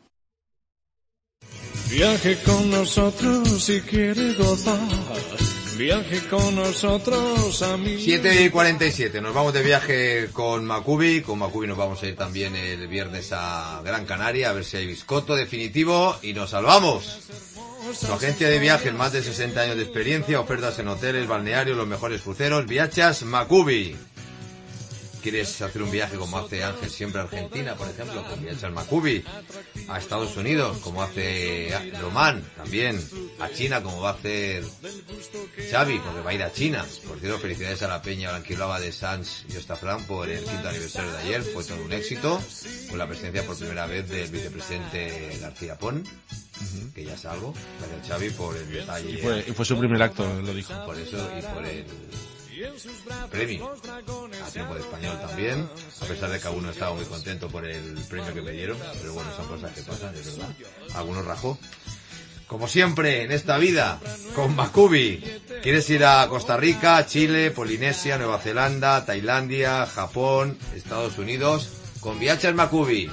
Viaje con nosotros si quiere gozar. Viaje con nosotros, amigos. 7:47, nos vamos de viaje con Macubi. Con Macubi nos vamos a ir también el viernes a Gran Canaria, a ver si hay biscotto definitivo y nos salvamos. Su agencia de viajes, más de 60 años de experiencia, ofertas en hoteles, balnearios, los mejores cruceros, Viachas Macubi. ¿Quieres hacer un viaje como hace Ángel siempre a Argentina, por ejemplo, con Viachas Macubi? A Estados Unidos, como hace Román, también. A China, como va a hacer Xavi, porque va a ir a China. Por cierto, felicidades a la peña blanquiblava de Sanz y Ostafrán por el 5º aniversario de ayer. Fue todo un éxito, con la presencia por primera vez del vicepresidente García Pon, que ya es algo. Gracias, Xavi, por el detalle. Y fue su primer acto, lo dijo. Por eso, y por el premio a Tiempo de Español también, a pesar de que algunos estaban muy contentos por el premio que me dieron, pero bueno, son cosas que pasan, es verdad. Algunos rajó. Como siempre en esta vida, con Macubi. ¿Quieres ir a Costa Rica, Chile, Polinesia, Nueva Zelanda, Tailandia, Japón, Estados Unidos? Con Viachas Macubi.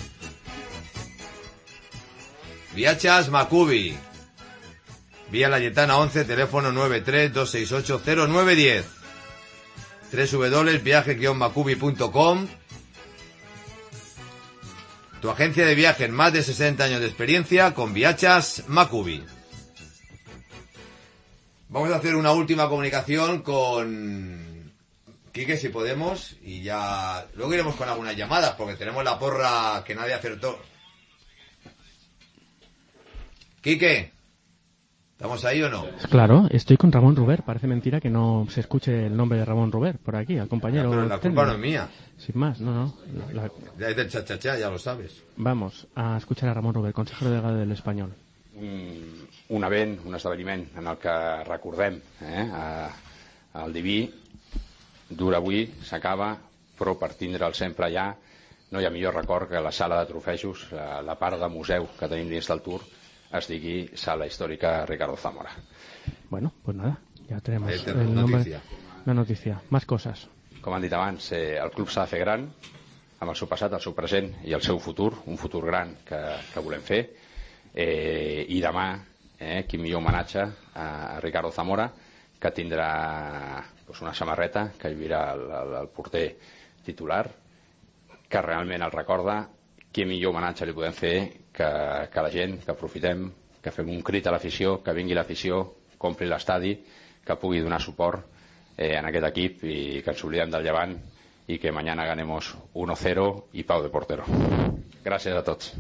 Viachas Macubi. Vía Layetana 11, teléfono 93-268-0910. www.viaje-macubi.com. Tu agencia de viajes, más de 60 años de experiencia con Viachas Macubi. Vamos a hacer una última comunicación con Quique, si podemos, y ya luego iremos con algunas llamadas, porque tenemos la porra que nadie acertó. Quique, ¿estamos ahí o no? Claro, estoy con Ramón Ruber. Parece mentira que no se escuche el nombre de Ramón Ruber por aquí, al compañero. Pero la culpa no es mía. Sin más, no. Ya es del cha-cha-cha, ya lo sabes. Vamos a escuchar a Ramón Ruber, consejero delegado del Espanyol. Un event, un esdeveniment en el que recordem el Diví, dura avui, s'acaba, però per tindre'l sempre allà no hi ha millor record que la sala de trofejos, la part de museu que tenim dins del Tour, es digui Sala Històrica Ricardo Zamora. Bueno, pues nada, ya tenemos el nombre, la noticia. Más cosas. Com han dit abans, el club s'ha de fer gran, amb el seu passat, el seu present i el seu futur, un futur gran que volem fer. I demà, quin millor homenatge a Ricardo Zamora, que tindrà una samarreta que lluirà el porter titular, que realment el recorda. Quin millor homenatge li podem fer que la gent, que aprofitem, que fem un crit a l'afició, que vingui l'afició, compri l'estadi, que pugui donar suport en aquest equip i que ens oblidem del Llevant y que mañana ganemos 1-0 y Pau de portero. Gracias a todos.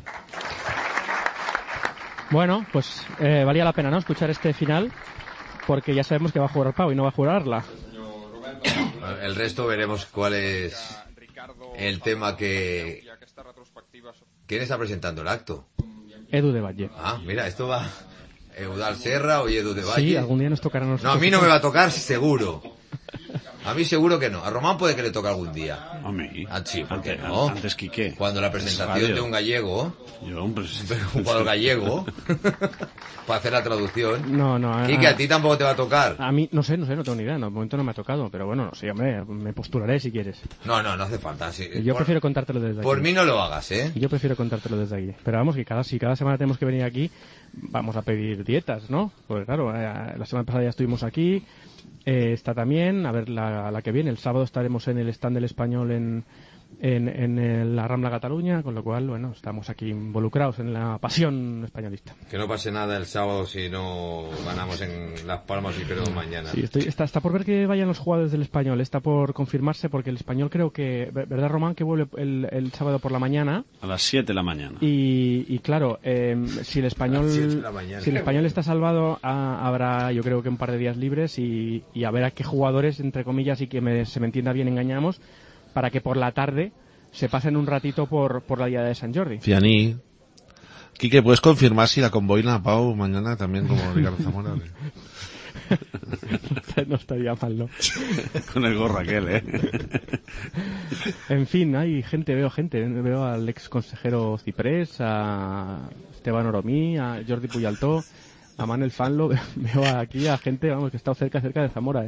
Bueno, pues valía la pena, ¿no?, escuchar este final, porque ya sabemos que va a jugar Pau y no va a jugar Arla. El resto veremos cuál es el tema que... ¿Quién está presentando el acto? Edu de Valle. Ah, mira, esto va... Eudal Serra o Edu de Valle. Sí, algún día nos tocará a nosotros. No, a mí no me va a tocar seguro. A mí seguro que no. A Román puede que le toque algún día. A mí. Ah, sí, ¿por qué no? Antes Quique. Cuando la presentación de un gallego. Yo, hombre. Un jugador gallego. Para hacer la traducción. No. Quique, a ti tampoco te va a tocar. A mí, no sé, no tengo ni idea. En el momento no me ha tocado. Pero bueno, sí, hombre, me postularé si quieres. No hace falta. Sí. Yo prefiero contártelo desde aquí. Por mí no lo hagas, ¿eh? Yo prefiero contártelo desde aquí. Pero vamos, que si cada semana tenemos que venir aquí, vamos a pedir dietas, ¿no? Pues claro, la semana pasada ya estuvimos aquí. Está también, a ver la que viene, el sábado estaremos en el stand del Español en la Rambla Cataluña, con lo cual, bueno, estamos aquí involucrados en la pasión españolista. Que no pase nada el sábado si no ganamos en Las Palmas y perdemos mañana. Sí, está por ver que vayan los jugadores del Español, está por confirmarse, porque el Español creo que, ¿verdad, Román, que vuelve el sábado por la mañana? A las 7 de la mañana. Y claro, si el Español está salvado, habrá, yo creo que un par de días libres y a ver a qué jugadores, entre comillas, y que se me entienda bien, engañamos, para que por la tarde se pasen un ratito por la Diada de Sant Jordi. Fianí. Quique, ¿puedes confirmar si la convoina a Pau mañana también como Ricardo Zamora? No estaría mal, ¿no? Con el gorro aquel, En fin, hay gente, veo al ex consejero Ciprés, a Esteban Oromí, a Jordi Puyaltó, a Manel Fanlo, veo aquí a gente, vamos, que está cerca de Zamora,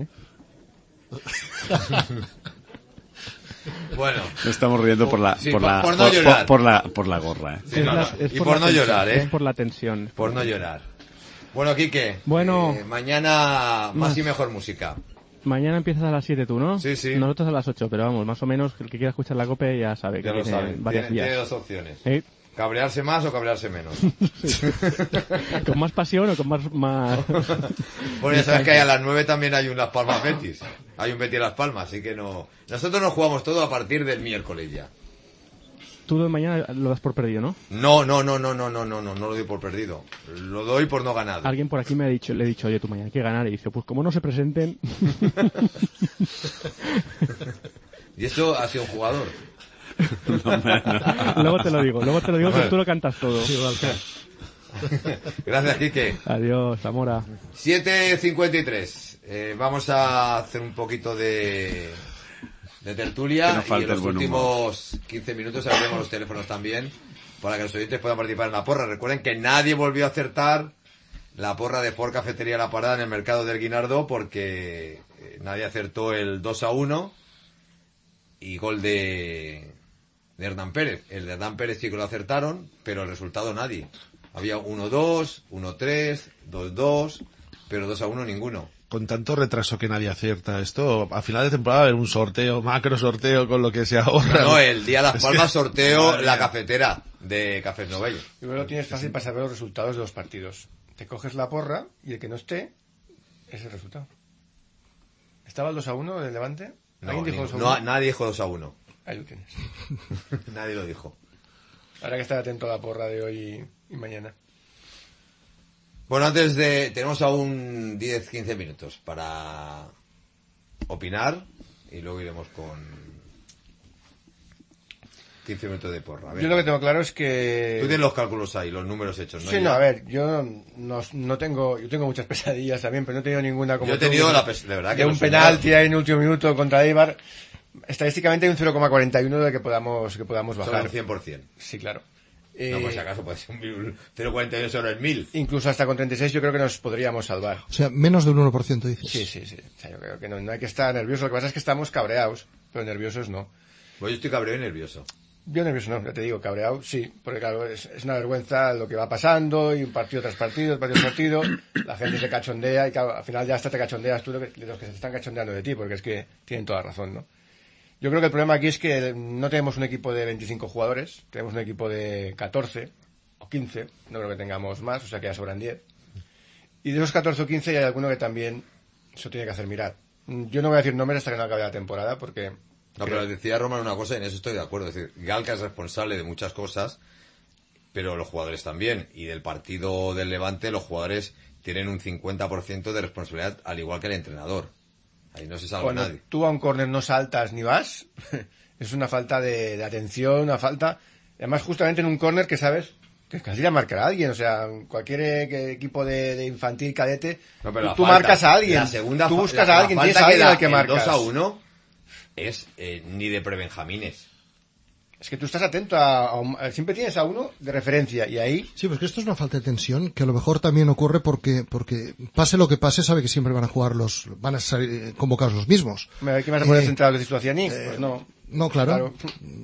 Bueno, nos estamos riendo por la gorra, Sí, y por no llorar, Es por la tensión. Por no llorar. Bueno, Quique, bueno, mañana más y mejor música. Mañana empiezas a las 7 tú, ¿no? Sí. Nosotros a las 8, pero vamos, más o menos el que quiera escuchar la COPE ya sabe que tiene varias vías. Tiene dos opciones. Cabrearse más o cabrearse menos. Con más pasión o con más... Bueno, ya sabes que a las 9 también hay un Las Palmas Betis. Hay un Betis Las Palmas, así que no... Nosotros nos jugamos todo a partir del miércoles ya. Tú de mañana lo das por perdido, ¿no? No lo doy por perdido. Lo doy por no ganado. Alguien por aquí le he dicho, oye, tú mañana hay que ganar, y dice, pues como no se presenten... Y eso ha sido un jugador. No. Luego te lo digo, que tú lo cantas todo. Gracias, Quique. Adiós, Zamora. 7:53. Vamos a hacer un poquito de tertulia, y en los últimos 15 minutos abriremos los teléfonos también para que los oyentes puedan participar en la porra. Recuerden que nadie volvió a acertar la porra de Ford Cafetería La Parada en el mercado del Guinardó, porque nadie acertó el 2-1 y gol de Hernán Pérez. El de Hernán Pérez sí que lo acertaron, pero el resultado nadie. Había 1-2, 1-3, 2-2, pero 2-1 ninguno. Con tanto retraso que nadie acierta esto, a final de temporada va a haber un sorteo, macro sorteo con lo que se ahorra. No, el día de Las Palmas sorteo la cafetera de Cafés Novell. Y luego lo tienes fácil para saber los resultados de los partidos. Te coges la porra y el que no esté es el resultado. ¿Estaba el 2-1 del Levante? ¿Alguien dijo 2-1? No, nadie dijo 2-1. Ahí lo tienes. Nadie lo dijo. Habrá que estar atento a la porra de hoy y mañana. Bueno, tenemos aún 10-15 minutos para opinar y luego iremos con 15 minutos de porra. Yo lo que tengo claro es que... Tú tienes los cálculos ahí, los números hechos, ¿no? Sí, no, a ver, yo no tengo... Yo tengo muchas pesadillas también, pero no he tenido ninguna como... Yo he tenido de verdad que de un penalti ahí en el último minuto contra Eibar. Estadísticamente hay un 0,41 de que podamos bajar. Sobre un 100%. Sí, claro. No, por si acaso puede ser un 0,41 sobre el 1000. Incluso hasta con 36 yo creo que nos podríamos salvar. O sea, menos de un 1% dices. Sí. O sea, yo creo que no hay que estar nervioso. Lo que pasa es que estamos cabreados, pero nerviosos no. Pues yo estoy cabreado y nervioso. Yo nervioso no, ya te digo, cabreado sí, porque claro, es una vergüenza lo que va pasando, y un partido tras partido, la gente se cachondea y claro, al final ya hasta te cachondeas tú de los que se están cachondeando de ti, porque es que tienen toda razón, ¿no? Yo creo que el problema aquí es que no tenemos un equipo de 25 jugadores, tenemos un equipo de 14 o 15, no creo que tengamos más, o sea que ya sobran 10. Y de esos 14 o 15 hay alguno que también eso tiene que hacer mirar. Yo no voy a decir nombres hasta que no acabe la temporada, porque... No, pero decía Roman una cosa y en eso estoy de acuerdo. Es decir, Galca es responsable de muchas cosas, pero los jugadores también. Y del partido del Levante los jugadores tienen un 50% de responsabilidad, al igual que el entrenador. Ahí no se salva Cuando nadie. Tú a un córner no saltas ni vas, es una falta de atención, una falta... Además, justamente en un córner que sabes que casi la marcará a alguien. O sea, cualquier equipo de infantil, cadete, No, pero tú falta, marcas a alguien. La segunda tú buscas la a alguien, falta tienes a alguien al que el marcas. 2-1 es ni de prebenjamines. Es que tú estás atento siempre tienes a uno de referencia y ahí... Sí, pues que esto es una falta de tensión que a lo mejor también ocurre porque pase lo que pase, sabe que siempre van a salir convocados los mismos. ¿Qué vas a poner central de Situacianí? Pues no. No, claro.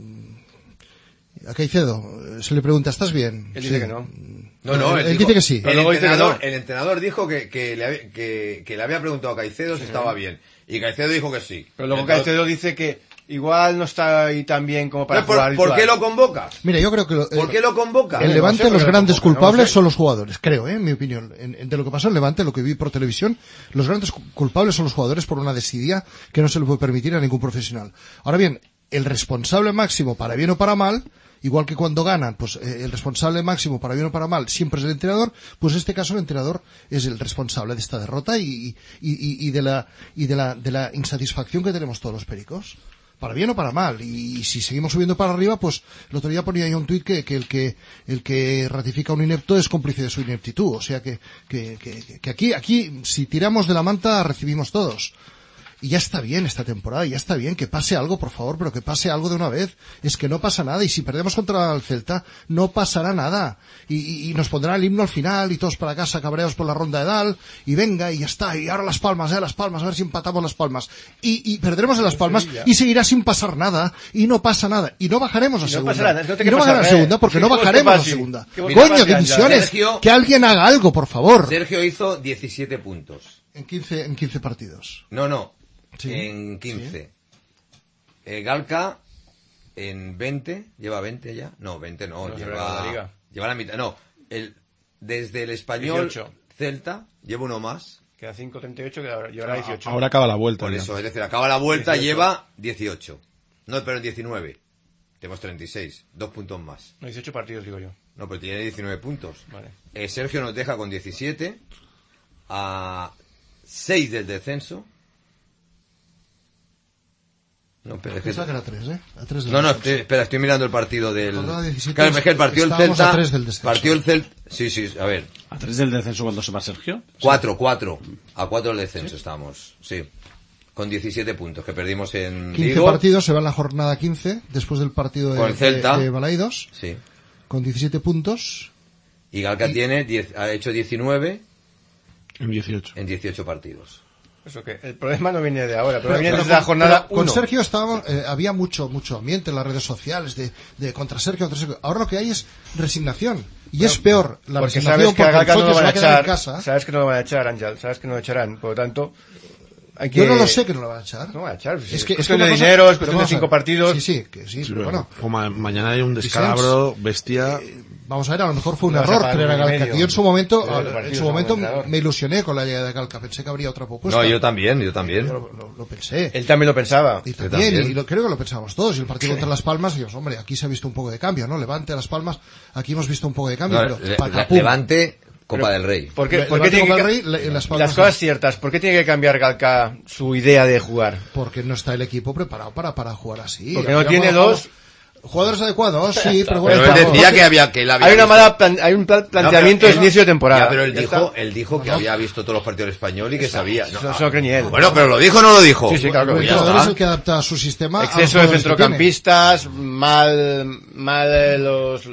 A Caicedo se le pregunta, ¿estás bien? Él dice que no. No, él dice que sí. El entrenador dijo que le había preguntado a Caicedo si estaba bien. Y Caicedo dijo que sí. Pero luego Caicedo dice que igual no está ahí tan bien como para jugar. ¿Por qué lo convocas? Mira, yo creo que... ¿Por qué lo convoca? El Levante, los grandes culpables son los jugadores, creo, en mi opinión. De lo que pasó en Levante, lo que vi por televisión, los grandes culpables son los jugadores por una desidia que no se le puede permitir a ningún profesional. Ahora bien, el responsable máximo, para bien o para mal, igual que cuando ganan, pues el responsable máximo, para bien o para mal, siempre es el entrenador, pues en este caso el entrenador es el responsable de esta derrota y de la insatisfacción que tenemos todos los pericos. Para bien o para mal. Y si seguimos subiendo para arriba, pues el otro día ponía yo un tuit que el que ratifica un inepto es cómplice de su ineptitud. O sea que aquí, si tiramos de la manta, recibimos todos. Y ya está bien esta temporada, ya está bien, que pase algo, por favor, pero que pase algo de una vez. Es que no pasa nada, y si perdemos contra el Celta, no pasará nada. Y nos pondrán el himno al final, y todos para casa cabreados por la ronda de Dal, y venga, y ya está, y ahora Las Palmas, a ver si empatamos Las Palmas. Y perderemos en Las Palmas, y seguirá sin pasar nada, y no pasa nada, y no bajaremos a segunda. Y no bajaremos a segunda, porque no bajaremos a segunda. Coño, divisiones, que alguien haga algo, por favor. Sergio hizo 17 puntos. En 15 partidos. No. Sí, en 15. Sí. Galca en 20, lleva 20 ya. No, 20 no, lleva la mitad. No, desde el Español 18. Celta lleva uno más. Queda 5.38, llevará 18. Ahora acaba la vuelta. Por ya. eso, es decir, acaba la vuelta, 18. lleva 18. No, pero en 19. Tenemos 36, 2 puntos más. No, 18 partidos, digo yo. No, pero tiene 19 puntos. Vale. Sergio nos deja con 17 a 6 del descenso. No, pero Pensaba que era 3, ¿eh? A 3 del no, descenso. espera, estoy mirando el partido del... Recordaba 17, claro, es que el partido del estábamos Celta... a 3 del descenso. Partido el Celta... Sí, a ver. ¿A 3 del descenso cuando se va Sergio? 4. A 4 del descenso estábamos, sí. Con 17 puntos que perdimos en 15 Vigo. partidos, se va en la jornada 15, después del partido Con el Celta. de Balaidos. Sí. Con 17 puntos. Y Galca ha hecho 19... En 18. En 18 partidos. Eso que el problema no viene de ahora, pero viene desde la jornada 1. Con Sergio había mucho ambiente en las redes sociales de contra Sergio. Ahora lo que hay es resignación. Y es peor la porque resignación sabes que a Galca no lo van a echar. Casa. Sabes que no lo van a echar, Ángel. Sabes que no lo echarán. Por lo tanto, hay que... Yo no lo sé que no lo van a echar. No van a echar. Es que cuestión de dinero, es cuestión de 5 partidos. Sí, pero bueno. Como mañana hay un descalabro, bestia... Vamos a ver, a lo mejor fue un error creer a Galca. Que yo en su momento me ilusioné con la llegada de Galca. Pensé que habría otra propuesta. No, yo también. Lo pensé. Él también lo pensaba. Y también, creo que lo pensábamos todos. Y el partido contra Las Palmas, dijimos, hombre, aquí se ha visto un poco de cambio, ¿no? Levante a Las Palmas, aquí hemos visto un poco de cambio. No, pero Levante, Copa del Rey. ¿Por qué tiene que Rey, las cosas ciertas, ¿por qué tiene que cambiar Galca su idea de jugar? Porque no está el equipo preparado para jugar así. Porque no tiene dos... Jugadores adecuados, sí, pero bueno. Pero él decía que él había hay una visto... mala hay un planteamiento de inicio de temporada. Ya, pero él dijo que había visto todos los partidos del Español y que sabía. No se lo cree ni él. Bueno, pero ¿lo dijo o no lo dijo? Sí, claro. El jugador es el que adapta su sistema. Exceso de centrocampistas, mal los...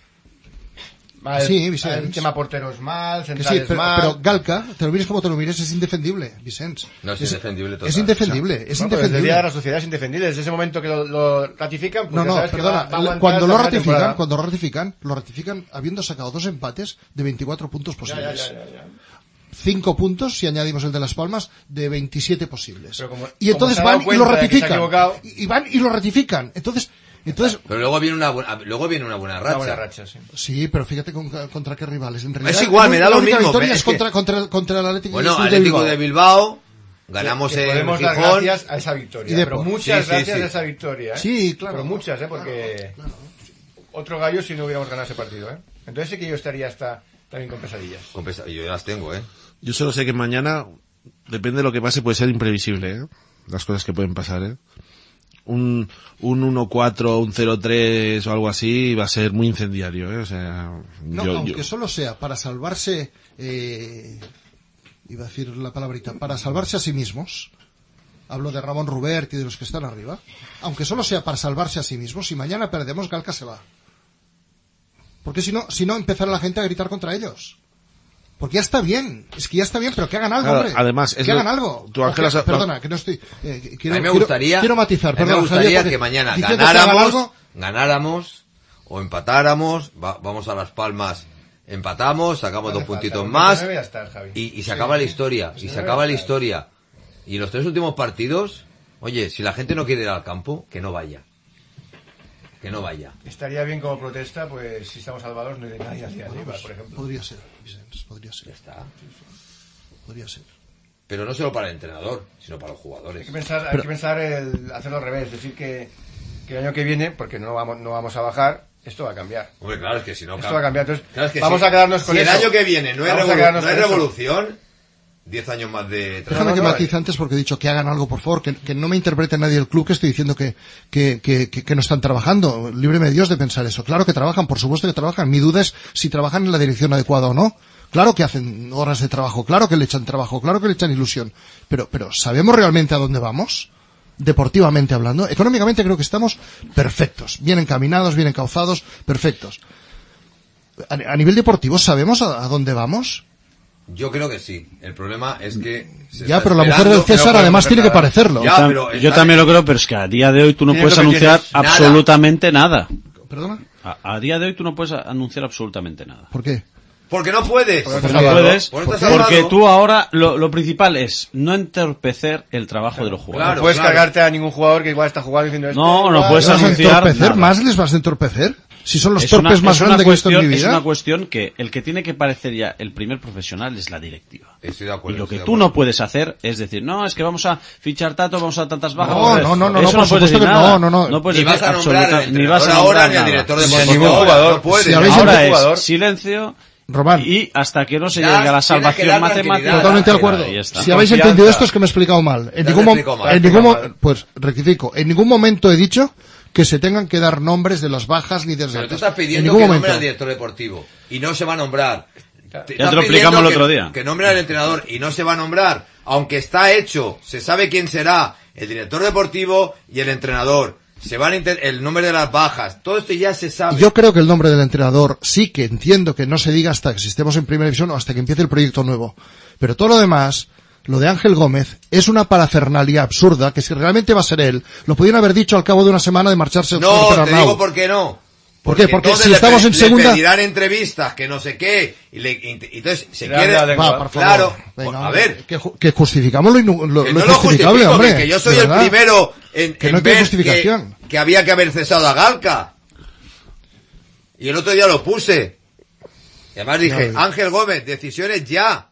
Sí, Vicens. El tema porteros mal, Que centrales sí, pero Galca, te lo mires como te lo mires, es indefendible, Vicens. No, es indefendible total. Es indefendible, es Desde el indefendible. día de la sociedad es indefendible. Desde ese momento que lo ratifican, pues No, ya sabes que perdona, va a aguantar cuando lo la temporada. ratifican habiendo sacado 2 empates de 24 puntos posibles. Ya. 5 puntos, si añadimos el de Las Palmas, de 27 posibles. Y entonces van y lo ratifican. Y van y lo ratifican. Entonces, pero luego viene una buena racha. Una buena racha, sí. Sí, pero fíjate contra qué rivales. En realidad, Es igual, me da lo mismo. Victoria es contra el Atlético de Bilbao. Ganamos en podemos dar Gijón. gracias a esa victoria. Y Pero muchas gracias a esa victoria. Sí, claro. Pero muchas, porque otro gallo si no hubiéramos ganado ese partido. Entonces sí que yo estaría también con pesadillas. Yo las tengo, Yo solo sé que mañana, depende de lo que pase, puede ser imprevisible, las cosas que pueden pasar, Un 1-4, un 0-3 o algo así va a ser muy incendiario, o sea... aunque solo sea para salvarse, iba a decir la palabrita, para salvarse a sí mismos, hablo de Ramón Rubert y de los que están arriba, aunque solo sea para salvarse a sí mismos, si mañana perdemos, Galca se va. Porque si no empezará la gente a gritar contra ellos. Porque ya está bien, pero que hagan algo, claro, hombre. además, que hagan algo. Perdona, que no estoy... a mí me gustaría que mañana ganáramos o empatáramos, vamos a Las Palmas, empatamos, sacamos 2 puntitos más y se acaba la historia, Y los 3 últimos partidos, oye, si la gente no quiere ir al campo, que no vaya. Estaría bien como protesta, pues si estamos salvados no hay nadie hacia arriba, por ejemplo. Podría ser, Vicens, podría ser. Ya está. Podría ser. Pero no solo para el entrenador, sino para los jugadores. Hay que pensar hacerlo al revés, decir que el año que viene, porque no vamos a bajar, esto va a cambiar. Hombre, claro, es que si no... Esto va a cambiar, entonces claro, es que vamos a quedarnos con eso. Si el año que viene no hay revolución... 10 años más de... Déjame que matice antes porque he dicho que hagan algo, por favor, que no me interprete nadie del club que estoy diciendo que no están trabajando. Líbreme Dios de pensar eso. Claro que trabajan, por supuesto que trabajan. Mi duda es si trabajan en la dirección adecuada o no. Claro que hacen horas de trabajo, claro que le echan trabajo, claro que le echan ilusión. Pero ¿sabemos realmente a dónde vamos? Deportivamente hablando. Económicamente creo que estamos perfectos. Bien encaminados, bien encauzados, perfectos. A nivel deportivo, ¿sabemos a dónde vamos? Yo creo que sí. El problema es que... pero la mujer del César además tiene que parecerlo. Yo también lo creo, pero es que a día de hoy tú no puedes anunciar absolutamente nada. ¿Perdona? A día de hoy tú no puedes anunciar absolutamente nada. ¿Por qué? Porque no puedes. Porque tú ahora lo principal es no entorpecer el trabajo de los jugadores. No puedes cargarte a ningún jugador que igual está jugando diciendo esto. No puedes anunciar nada. ¿Más les vas a entorpecer? Si son los torpes más grandes que he visto en mi vida. Es una cuestión que el que tiene que parecer ya el primer profesional es la directiva. Estoy de acuerdo. Y lo que tú no puedes hacer es decir, no, es que vamos a fichar tanto, vamos a tantas bajas. No, eso por supuesto que no puedes ni decir vas a nombrar ni vas a nombrar ni al director de ni ningún jugador. Si ahora es silencio. Román. Y hasta que no se llegue a la salvación matemática. Totalmente de acuerdo. Si habéis entendido esto es que me he explicado mal. Pues rectifico. En ningún momento he dicho que se tengan que dar nombres de las bajas ni de las altas. Pero tú estás pidiendo que nombre al director deportivo y no se va a nombrar. Ya te lo explicamos el otro día. Que nombre al entrenador y no se va a nombrar, aunque está hecho, se sabe quién será el director deportivo y el entrenador. Se van el nombre de las bajas, todo esto ya se sabe. Yo creo que el nombre del entrenador sí que entiendo que no se diga hasta que estemos en primera división o hasta que empiece el proyecto nuevo. Pero todo lo demás, lo de Ángel Gómez, es una parafernalia absurda que si realmente va a ser él, lo podían haber dicho al cabo de una semana de marcharse. No, te digo por qué no. ¿Por qué? Porque si estamos en segunda... Le pedirán entrevistas, que no sé qué, y entonces se quiere... Claro, venga, a ver. Que justificamos lo injustificable, hombre. Que yo soy el primero en no ver justificación. Que había que haber cesado a Galca. Y el otro día lo puse. Y además dije, Ángel Gómez, decisiones ya.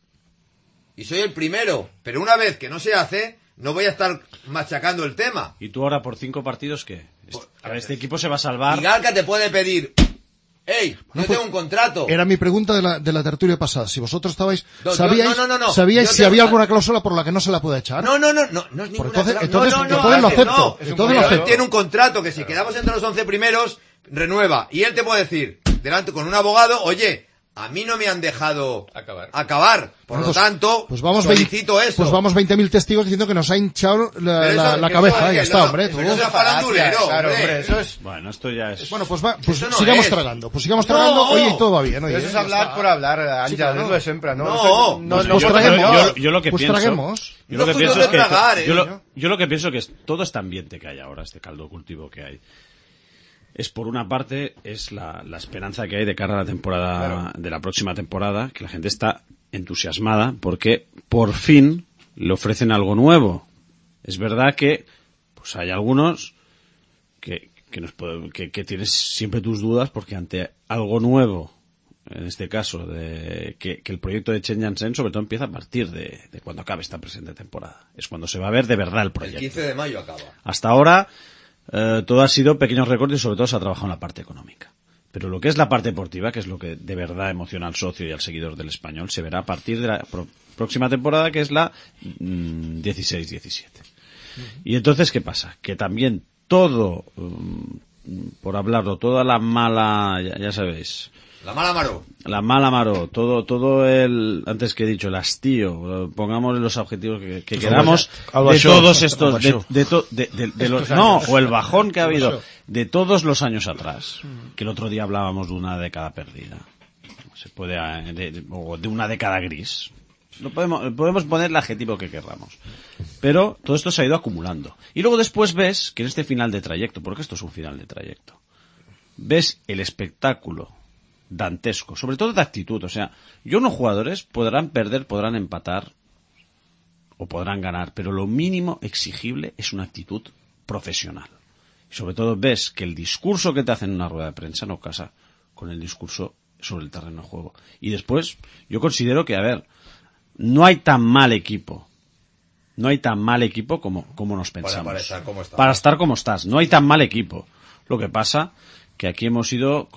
Y soy el primero. Pero una vez que no se hace, no voy a estar machacando el tema. ¿Y tú ahora por 5 partidos qué? Este equipo se va a salvar. Y Galca te puede pedir ¡Ey! Bueno, yo tengo un contrato. Era mi pregunta de la tertulia pasada. Si vosotros estabais, No, ¿sabíais Yo si tengo había una- alguna cláusula por la que no se la puede echar? No es ninguna entonces cláusula. lo acepto. No, Entonces lo acepto. Tiene un contrato que si quedamos entre los 11 primeros, renueva. Y él te puede decir, delante con un abogado, oye, a mí no me han dejado acabar. Por Bueno, lo tanto, pues vamos solicito eso. Pues vamos 20.000 testigos diciendo que nos ha hinchado Pero eso- la que cabeza. eso- Ya que está, no- hombre. pero eso es farandulero, Claro, hombre. hombre, eso es... Bueno, esto ya es... Bueno, pues Eso no sigamos es. tragando. Pues sigamos tragando. Oye, y todo va bien. Oye, Eso es ya hablar está. por hablar, Ángel, Sí, claro. es lo de siempre, ¿no? Pues traguemos. Yo lo que Pues pienso, traguemos. yo lo que No, pienso no es que tragar, yo lo que pienso que es todo este ambiente que hay ahora, este caldo cultivo que hay, es por una parte es la esperanza que hay de cara a la temporada de la próxima temporada, que la gente está entusiasmada porque por fin le ofrecen algo nuevo. Es verdad que pues hay algunos que tienes siempre tus dudas porque ante algo nuevo, en este caso de que el proyecto de Chen Jansen sobre todo empieza a partir de cuando acabe esta presente temporada. Es cuando se va a ver de verdad el El proyecto. 15 de mayo acaba. Hasta ahora todo ha sido pequeños recortes y sobre todo se ha trabajado en la parte económica. Pero lo que es la parte deportiva, que es lo que de verdad emociona al socio y al seguidor del Español, se verá a partir de la próxima temporada, que es la 16-17. Y entonces, ¿qué pasa? Que también todo, por hablarlo, toda la mala, ya sabéis, La mala Maró. la mala Maró, todo el, antes que he dicho, el hastío, pongamos los objetivos que queramos, algo de así. todos estos, Algo así. de los, no, o el bajón que ha habido, de todos los años atrás, que el otro día hablábamos de una década perdida, se puede, o de una década gris. Podemos poner el adjetivo que querramos. Pero todo esto se ha ido acumulando. Y luego después ves que en este final de trayecto, porque esto es un final de trayecto, ves el espectáculo dantesco, sobre todo de actitud. O sea, unos jugadores podrán perder, podrán empatar o podrán ganar, pero lo mínimo exigible es una actitud profesional. Y sobre todo ves que el discurso que te hacen en una rueda de prensa no casa con el discurso sobre el terreno de juego. Y después, yo considero que, a ver, no hay tan mal equipo. No hay tan mal equipo como nos pensamos. Para estar como estamos. Para estar como estás. No hay tan mal equipo. Lo que pasa que aquí hemos ido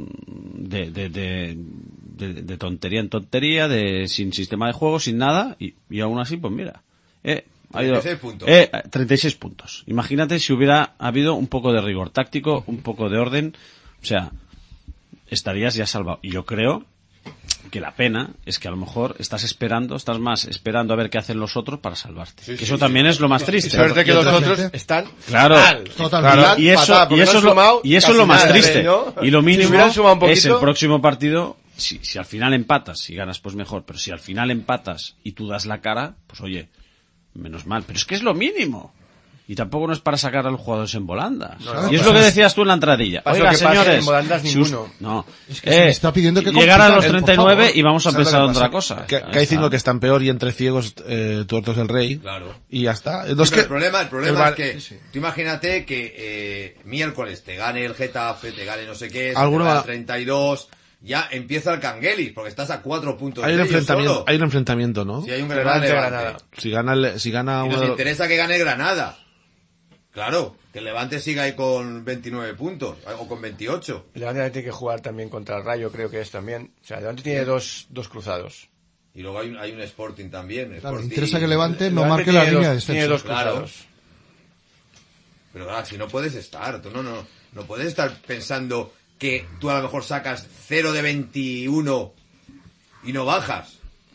de tontería en tontería, sin sistema de juego, sin nada, y aún así, pues mira, ha ido 36 puntos. 36 puntos. Imagínate si hubiera habido un poco de rigor táctico, un poco de orden, o sea, estarías ya salvado. Y yo creo que la pena es que a lo mejor estás más esperando a ver qué hacen los otros para salvarte. Sí, que sí, eso sí. también es lo más triste. Y suerte que los otros están Claro, mal. claro. Y eso es lo más triste. Y lo mínimo es el próximo partido. Si al final empatas, si ganas, pues mejor. Pero si al final empatas y tú das la cara, pues oye, menos mal. Pero es que es lo mínimo. Y tampoco no es para sacar a los jugadores en volandas. No, y es lo que decías tú en la entradilla. Pasa Oiga, lo que pase, señores, en volandas si ninguno. no. Es que se me está pidiendo que llegar a los compitan, 39 por favor. y vamos a ¿Sabes pensar lo en que otra pasa? cosa. Que hay 5 que están peor y entre ciegos tuertos el rey. Claro. Y ya está. Sí, Entonces, pero el problema el es que tú imagínate que miércoles te gane el Getafe, te gane no sé qué, Alguno te gane va- 32, ya empieza el Canguelis, porque estás a 4 puntos hay un de ellos enfrentamiento, solo. hay un enfrentamiento, ¿no? Si hay un Granada-Levante. Granada. Si gana Y uno nos de los- interesa que gane Granada. Claro, que el Levante siga ahí con 29 puntos, o con 28. El Levante tiene que jugar también contra el Rayo, creo que es también. O sea, el Levante tiene dos cruzados. Y luego hay un Sporting también. Claro, Sporting. interesa que Levante no Levante marque la tiene línea de dos- tiene descenso. dos cruzados. Pero claro, si no puedes estar, tú no puedes estar pensando que tú a lo mejor sacas 0 de 21 y no bajas.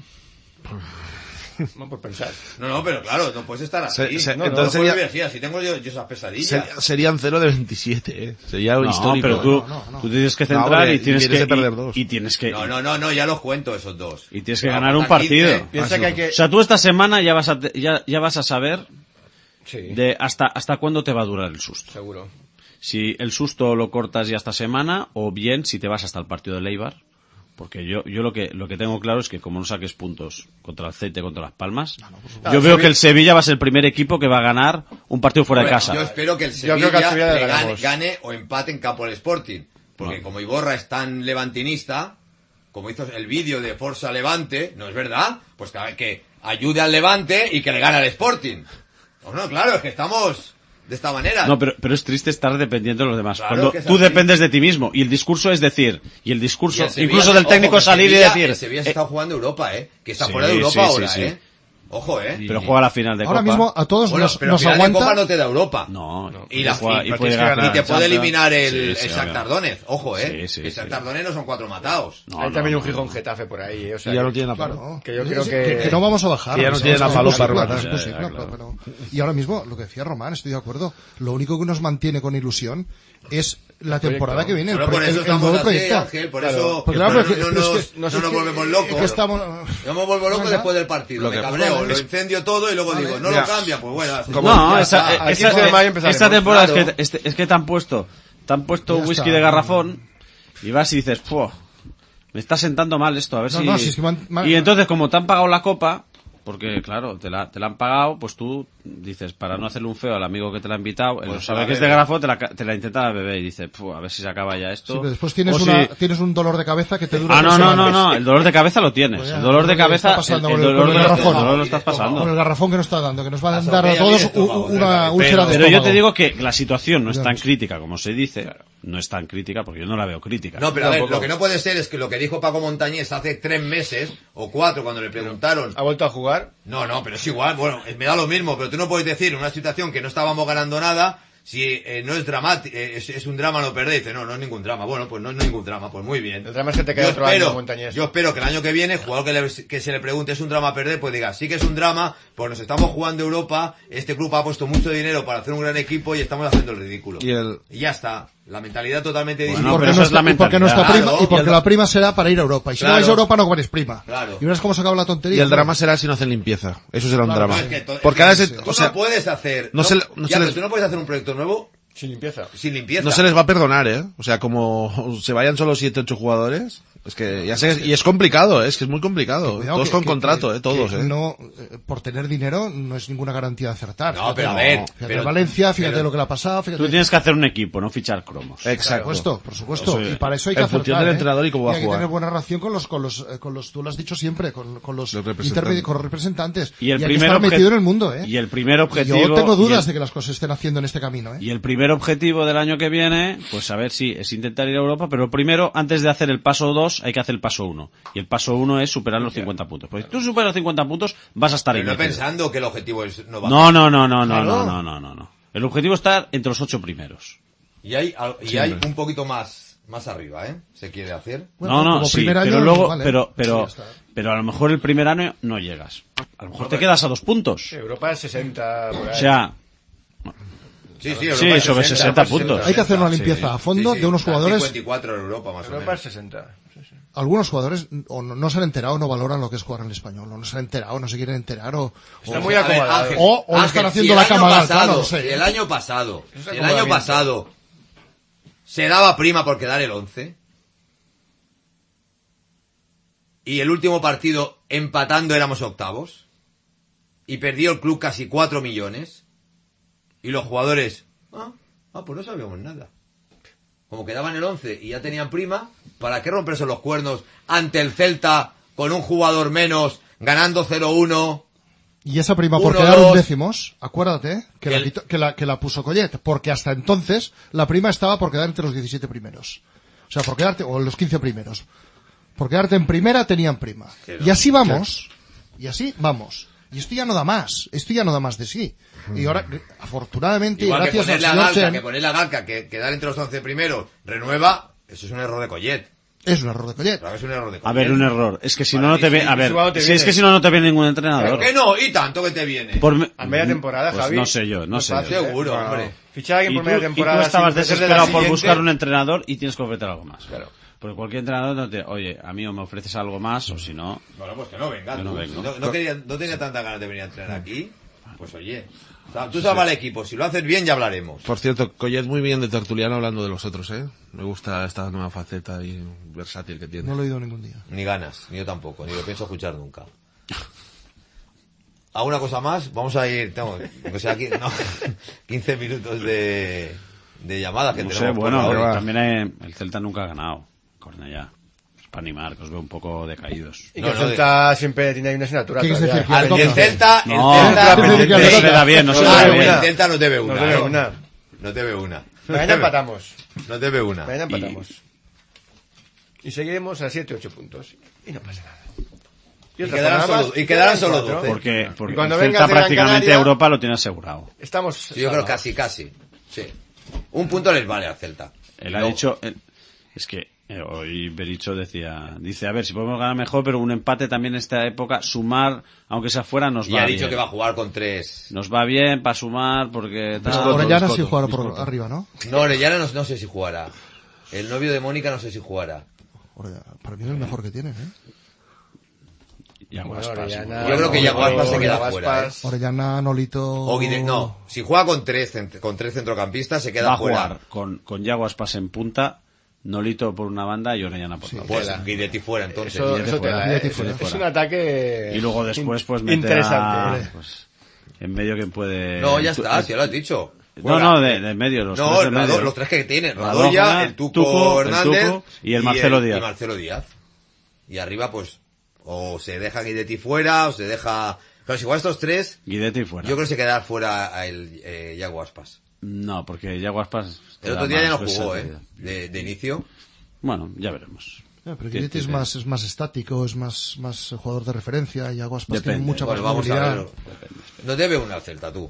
No por pensar. No, pero claro, no puedes estar así. entonces no sería- puedes decir, así tengo yo esas pesadillas. serían 0 de 27, ¿eh? Sería No, histórico. pero tú tienes que centrar porque y tienes vienes que de perder dos. y tienes que No, ya los cuento esos dos. y tienes que Pero ganar un aportan 15, partido. Piensa que hay que... O sea, tú esta semana ya vas a saber Sí, de hasta cuándo te va a durar el susto. seguro. Si el susto lo cortas ya esta semana o bien si te vas hasta el partido de Eibar, porque yo lo que tengo claro es que como no saques puntos contra el Celta, contra Las Palmas, yo veo que el Sevilla va a ser el primer equipo que va a ganar un partido fuera de Hombre, casa. Yo espero que el Yo creo que al Sevilla Sevilla le le ganamos. gane o empate en campo del Sporting. Porque como Iborra es tan levantinista, como hizo el vídeo de Forza Levante, ¿no es verdad? Pues que ayude al Levante y que le gane al Sporting. No, claro, es que estamos de esta manera. No, pero es triste estar dependiendo de los demás. Claro, Cuando que es tú así. dependes de ti mismo. Y el discurso es decir, y el discurso, Y el Sevilla incluso se- del técnico ojo, que salir y Sevilla- decir... el Sevilla se está jugando Europa, que está Sí, fuera de Europa sí, ahora, sí, sí. Ojo, Pero juega la final de Ahora Copa. mismo a todos Bueno, nos, pero nos final aguanta. de Copa no te da Europa. No, Y, la, juega- y, puede y ganar te la puede Champions. eliminar el Sí, Shakhtar Donetsk. Ojo, Sí, sí, que sí. Shakhtar Donetsk no son 4 matados. Hay también un Gijón Getafe por ahí, o sea, Y ya que- no tiene la claro, palo. que yo Sí, creo sí, que... que no vamos a bajar. Que ya no Es tiene la imposible, palo para claro, rematar. es imposible, Ya, claro. pero- y ahora mismo, lo que decía Román, estoy de acuerdo, lo único que nos mantiene con ilusión es la temporada que viene, Bueno, por eso estamos nuevo así, proyecto. Ángel, por Claro. eso Pues claro, pero pero no, que- nos, es que- no es nos que- volvemos locos. que estamos- Yo me vuelvo loco Venga. después del partido, Lo me que- cabreo, Vale. lo incendio todo y luego digo, no Mira, lo cambia, pues bueno. así. No, Ya esa, está. Al 15 de mayo empezaremos. esta temporada Claro. es que te han puesto Ya whisky está. de garrafón y vas y dices, "Puh, me está sentando mal esto, a ver No, si... no, si es que Y entonces, como te han pagado la copa, porque claro, te la han pagado, pues tú dices, para no hacerle un feo al amigo que te la ha invitado, él Pues no sabe la que es de bebe. garrafón, te la intenta beber y dice, "Puh, a ver si se acaba ya esto. Sí, pero después tienes, O tienes un dolor de cabeza que te dura Ah, 3 no, semanas. no, el dolor de cabeza lo tienes. Pues ya, el dolor de lo que está cabeza, pasando el con el dolor garrafón. lo estás pasando. Con el garrafón que nos está dando, que nos va a La dar a sopera todos viene estómago, una pero- úlcera de Pero yo estómago. te digo que la situación no es Ya tan ves. crítica como se dice. No es tan crítica porque yo no la veo crítica. No, pero a ver, Tampoco. lo que no puede ser es que lo que dijo Paco Montañés hace 3 meses o 4 cuando le preguntaron. ¿Ha vuelto a jugar? No, pero es igual, bueno, me da lo mismo, pero tú no puedes decir en una situación que no estábamos ganando nada, si no es dramático, es un drama no perder. Dice, no es ningún drama. Bueno, pues no es ningún drama, pues muy bien. El drama es que te queda Yo otro espero, año, Montañés. yo espero que el año que viene, jugador que se le pregunte es un drama perder, pues diga, sí que es un drama, pues nos estamos jugando Europa, este club ha puesto mucho dinero para hacer un gran equipo y estamos haciendo el ridículo. Y ya está. La mentalidad totalmente Bueno, distinta. porque pero no esa es la está, y porque no está mentalidad. prima, Claro, y porque y el- la prima será para ir a Europa. Y si Claro. no vais a Europa, no comeréis prima. Claro. Y verás cómo se acaba la tontería. Y el drama será si no hacen limpieza. Eso será un Claro, drama. No, es que Porque ahora tú o sea, no puedes hacer... no se le- no ya, se pero les- tú no puedes hacer un proyecto nuevo Sin limpieza. sin limpieza. no se les va a perdonar, ¿eh? O sea, como se vayan solo 7, 8 jugadores, es que ya sé, y es complicado, es que es muy complicado. Cuidado Todos que- con que- contrato, que- todos, que No, por tener dinero no es ninguna garantía de acertar. No, pero a ver, Fíjate pero- Valencia, fíjate pero- lo que le ha pasado, fíjate. Tú tienes que hacer un equipo, no fichar cromos. Exacto. Por supuesto. Eso, Y para eso hay que en acertar, función del entrenador y cómo va a hay que jugar. tener buena relación con los, tú lo has dicho siempre, con los representantes. con los representantes. Y el hay que primer estar obje- metido en el mundo, y el primer Y objetivo- yo tengo y dudas el- de que las cosas se estén haciendo en este camino, Y el primer objetivo del año que viene, pues a ver si es intentar ir a Europa, pero primero, antes de hacer el paso 2, hay que hacer el paso 1. Y el paso 1 es superar los 50 puntos. Pues si tú superas los 50 puntos, vas a estar Pero ahí. no metido. pensando que el objetivo es no No. Claro. No. El objetivo es estar entre los 8 primeros. Y hay Siempre. un poquito más arriba, ¿eh? Se quiere hacer. Sí, pero luego, pero a lo mejor el primer año no llegas. A lo mejor te quedas a 2 puntos. Europa es 60 por ahí. O sea, Sí, Sí, Europa es sobre 60 puntos. Hay que hacer una limpieza a fondo de unos jugadores. 54 en Europa, más o Europa menos. es 60. Algunos jugadores o no se han enterado, no valoran lo que es jugar en el español, o no se han enterado, no se quieren enterar, Están o- muy A ver, acomodados. Ángel, O le Ángel, están haciendo si la el año cama al pasado, no lo sé. si el año pasado, Eso es si el año acomodamiento. pasado se daba prima por quedar el 11 y el último partido empatando éramos octavos y perdió el club casi 4 millones y los jugadores, pues no sabíamos nada. Como quedaban el 11 y ya tenían prima, ¿para qué romperse los cuernos ante el Celta con un jugador menos, ganando 0-1? Y esa prima por 1, quedar 2. undécimos, acuérdate, que la, El- quitó- que la puso Collet, porque hasta entonces la prima estaba por quedar entre los 17 primeros. O sea, por quedarte, o los 15 primeros. Por quedarte en primera tenían prima. Y así vamos, y así vamos. Y esto ya no da más, de sí. Y ahora, afortunadamente, Igual que gracias al ponerle a señor Galca, Chen, que ponerle a Galca, que quedar entre los 11 primeros, renueva, eso es un error de Collet. es un error de Collet. Claro, es un error de Collet. a ver, un error. Es que si no, no te Vale, ve, sí, a ver, suave te si viene. es que si no, no te viene ningún entrenador. ¿Por qué no? Y tanto que te viene. A media temporada, Pues Javi. no sé yo, no sé fácil, yo. Seguro, Bueno, hombre. Fichar a alguien Y por tú, media y tú temporada. estabas sin ofrecerle desesperado la por siguiente. buscar un entrenador y tienes que ofrecer algo más. Claro. Porque cualquier entrenador no te, oye, a mí o me ofreces algo más o si no, Bueno, pues que no venga. Yo no tú. vengo. Si no tenía tantas ganas de venir a entrenar aquí, pues oye. O sea, tú salva al equipo, si lo haces bien ya hablaremos. Por cierto, Collet muy bien de tertuliano hablando de los otros, ¿eh? Me gusta esta nueva faceta y versátil que tiene. No lo he oído ningún día. Ni ganas, ni yo tampoco, ni lo pienso escuchar nunca. ¿Alguna cosa más? Vamos a ir, o sea, 15 minutos de llamadas que no sé, tenemos. por bueno, ahora. también el Celta nunca ha ganado. Cornellá. para animar, que os veo un poco decaídos. Y que el Celta siempre tiene ahí una asignatura. ¿Qué todavía. decir? El Celta no se da bien, no se da bien. El Celta no debe una. No debe una. No debe una. Mañana empatamos. No debe una. Mañana empatamos. Y seguiremos a 7-8 puntos. Y no pasa nada. Y quedarán solo 12. Porque el cuando Celta vengas de Gran prácticamente Canaria, Europa lo tiene asegurado. Estamos. Yo creo casi. Sí. Un punto les vale al Celta. Él ha dicho, es que hoy Bericho dice, a ver, si podemos ganar mejor, pero un empate también en esta época, sumar, aunque sea fuera, nos va bien. Y ha dicho que va a jugar con 3. Nos va bien para sumar, porque... Orellana sí jugará por arriba, ¿no? No, Orellana no sé si jugará. El novio de Mónica no sé si jugará. Para mí es el mejor que tiene, Yo creo que Yago Aspas se queda fuera. Orellana, Nolito... No, si juega con tres centrocampistas se queda fuera. Va a jugar con Yago Aspas en punta, Nolito por una banda y Orellana por otra. Pues Guidetti fuera, entonces. Es un ataque... Y luego después pues meter interesante. Pues, en medio que puede... No, ya está, ya lo has dicho. De medio, los tres que tiene. Radoya, el Tuco Hernández y el Marcelo Díaz. Y arriba pues... O se deja Guidetti fuera, o se deja... Pero si juega estos tres... Guidetti fuera. Yo creo que se quedará fuera el Yago Aspas. No, porque Yago Aspas... El otro día ya no jugó, de inicio. Bueno, ya veremos. Pero Guidetti es más estático, es más jugador de referencia, y Yago Aspas tiene mucha más movilidad. No debe una al Celta, tú.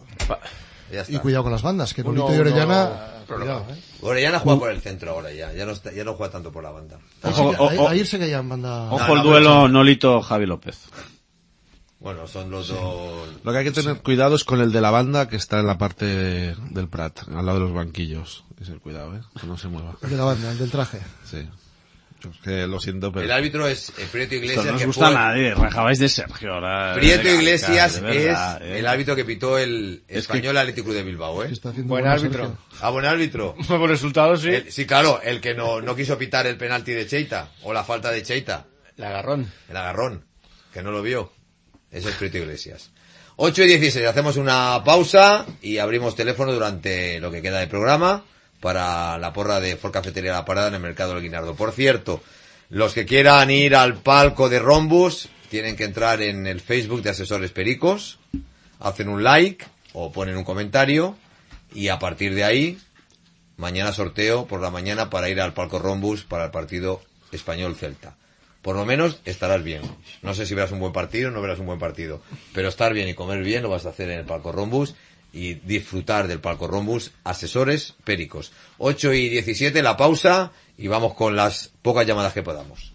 Y cuidado con las bandas, que Nolito y Orellana... Orellana juega por el centro ahora ya no juega tanto por la banda. Ayer se caía en banda... Ojo el duelo Nolito-Javi López. Bueno, son los dos... Lo que hay que tener cuidado es con el de la banda que está en la parte del Prat, al lado de los banquillos. Es el cuidado, que no se mueva. El de la banda, el del traje. Sí. Yo es que lo siento, pero... El árbitro es Prieto Iglesias. Esto no os gusta a nadie, rajabais de Sergio. Ahora, Prieto Iglesias es el árbitro que pitó el Español Atlético Club de Bilbao, Buen árbitro. Buen árbitro. Por resultados, sí. Sí, claro, el que no quiso pitar el penalti de Cheita, o la falta de Cheita. El agarrón, que no lo vio. Ese es Prieto Iglesias. 8:16, hacemos una pausa y abrimos teléfono durante lo que queda de programa para la porra de Ford Cafetería La Parada en el Mercado del Guinardo. Por cierto, los que quieran ir al palco de Rhombus tienen que entrar en el Facebook de Asesores Pericos, hacen un like o ponen un comentario y a partir de ahí, mañana sorteo por la mañana para ir al palco Rhombus para el partido Español-Celta. Por lo menos estarás bien. No sé si verás un buen partido o no verás un buen partido, pero estar bien y comer bien lo vas a hacer en el palco Rhombus y disfrutar del palco Rhombus. Asesores Pericos. 8:17, la pausa y vamos con las pocas llamadas que podamos.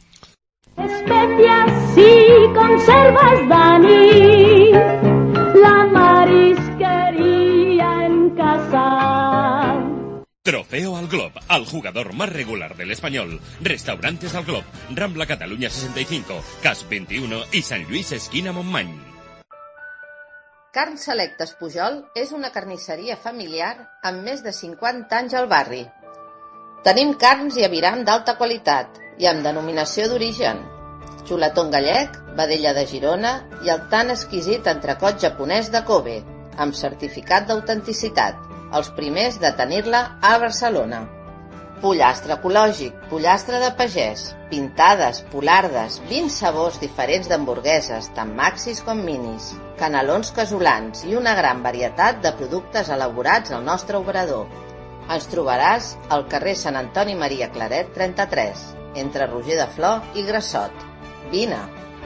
Especias y conservas, Dani, la marisquería en casa. Trofeo al Glob, al jugador más regular del Español. Restaurantes al Glob, Rambla Cataluña 65, Cas 21 i Sant Lluís esquina Montmany. Carn Selectes Pujol és una carnisseria familiar amb més de 50 anys al barri. Tenim carns i aviram d'alta qualitat i amb denominació d'origen. Xuletón gallec, vedella de Girona i el tan exquisit entrecot japonès de Kobe, amb certificat d'autenticitat. Els primers de tenir-la a Barcelona. Pollastre ecològic, pollastre de pagès, pintades, polardes, 20 sabors diferents d'hamburgueses, tant maxis com minis, canelons casolans i una gran varietat de productes elaborats al nostre obrador. Ens trobaràs al carrer Sant Antoni Maria Claret 33, entre Roger de Flor i Grassot. Vine!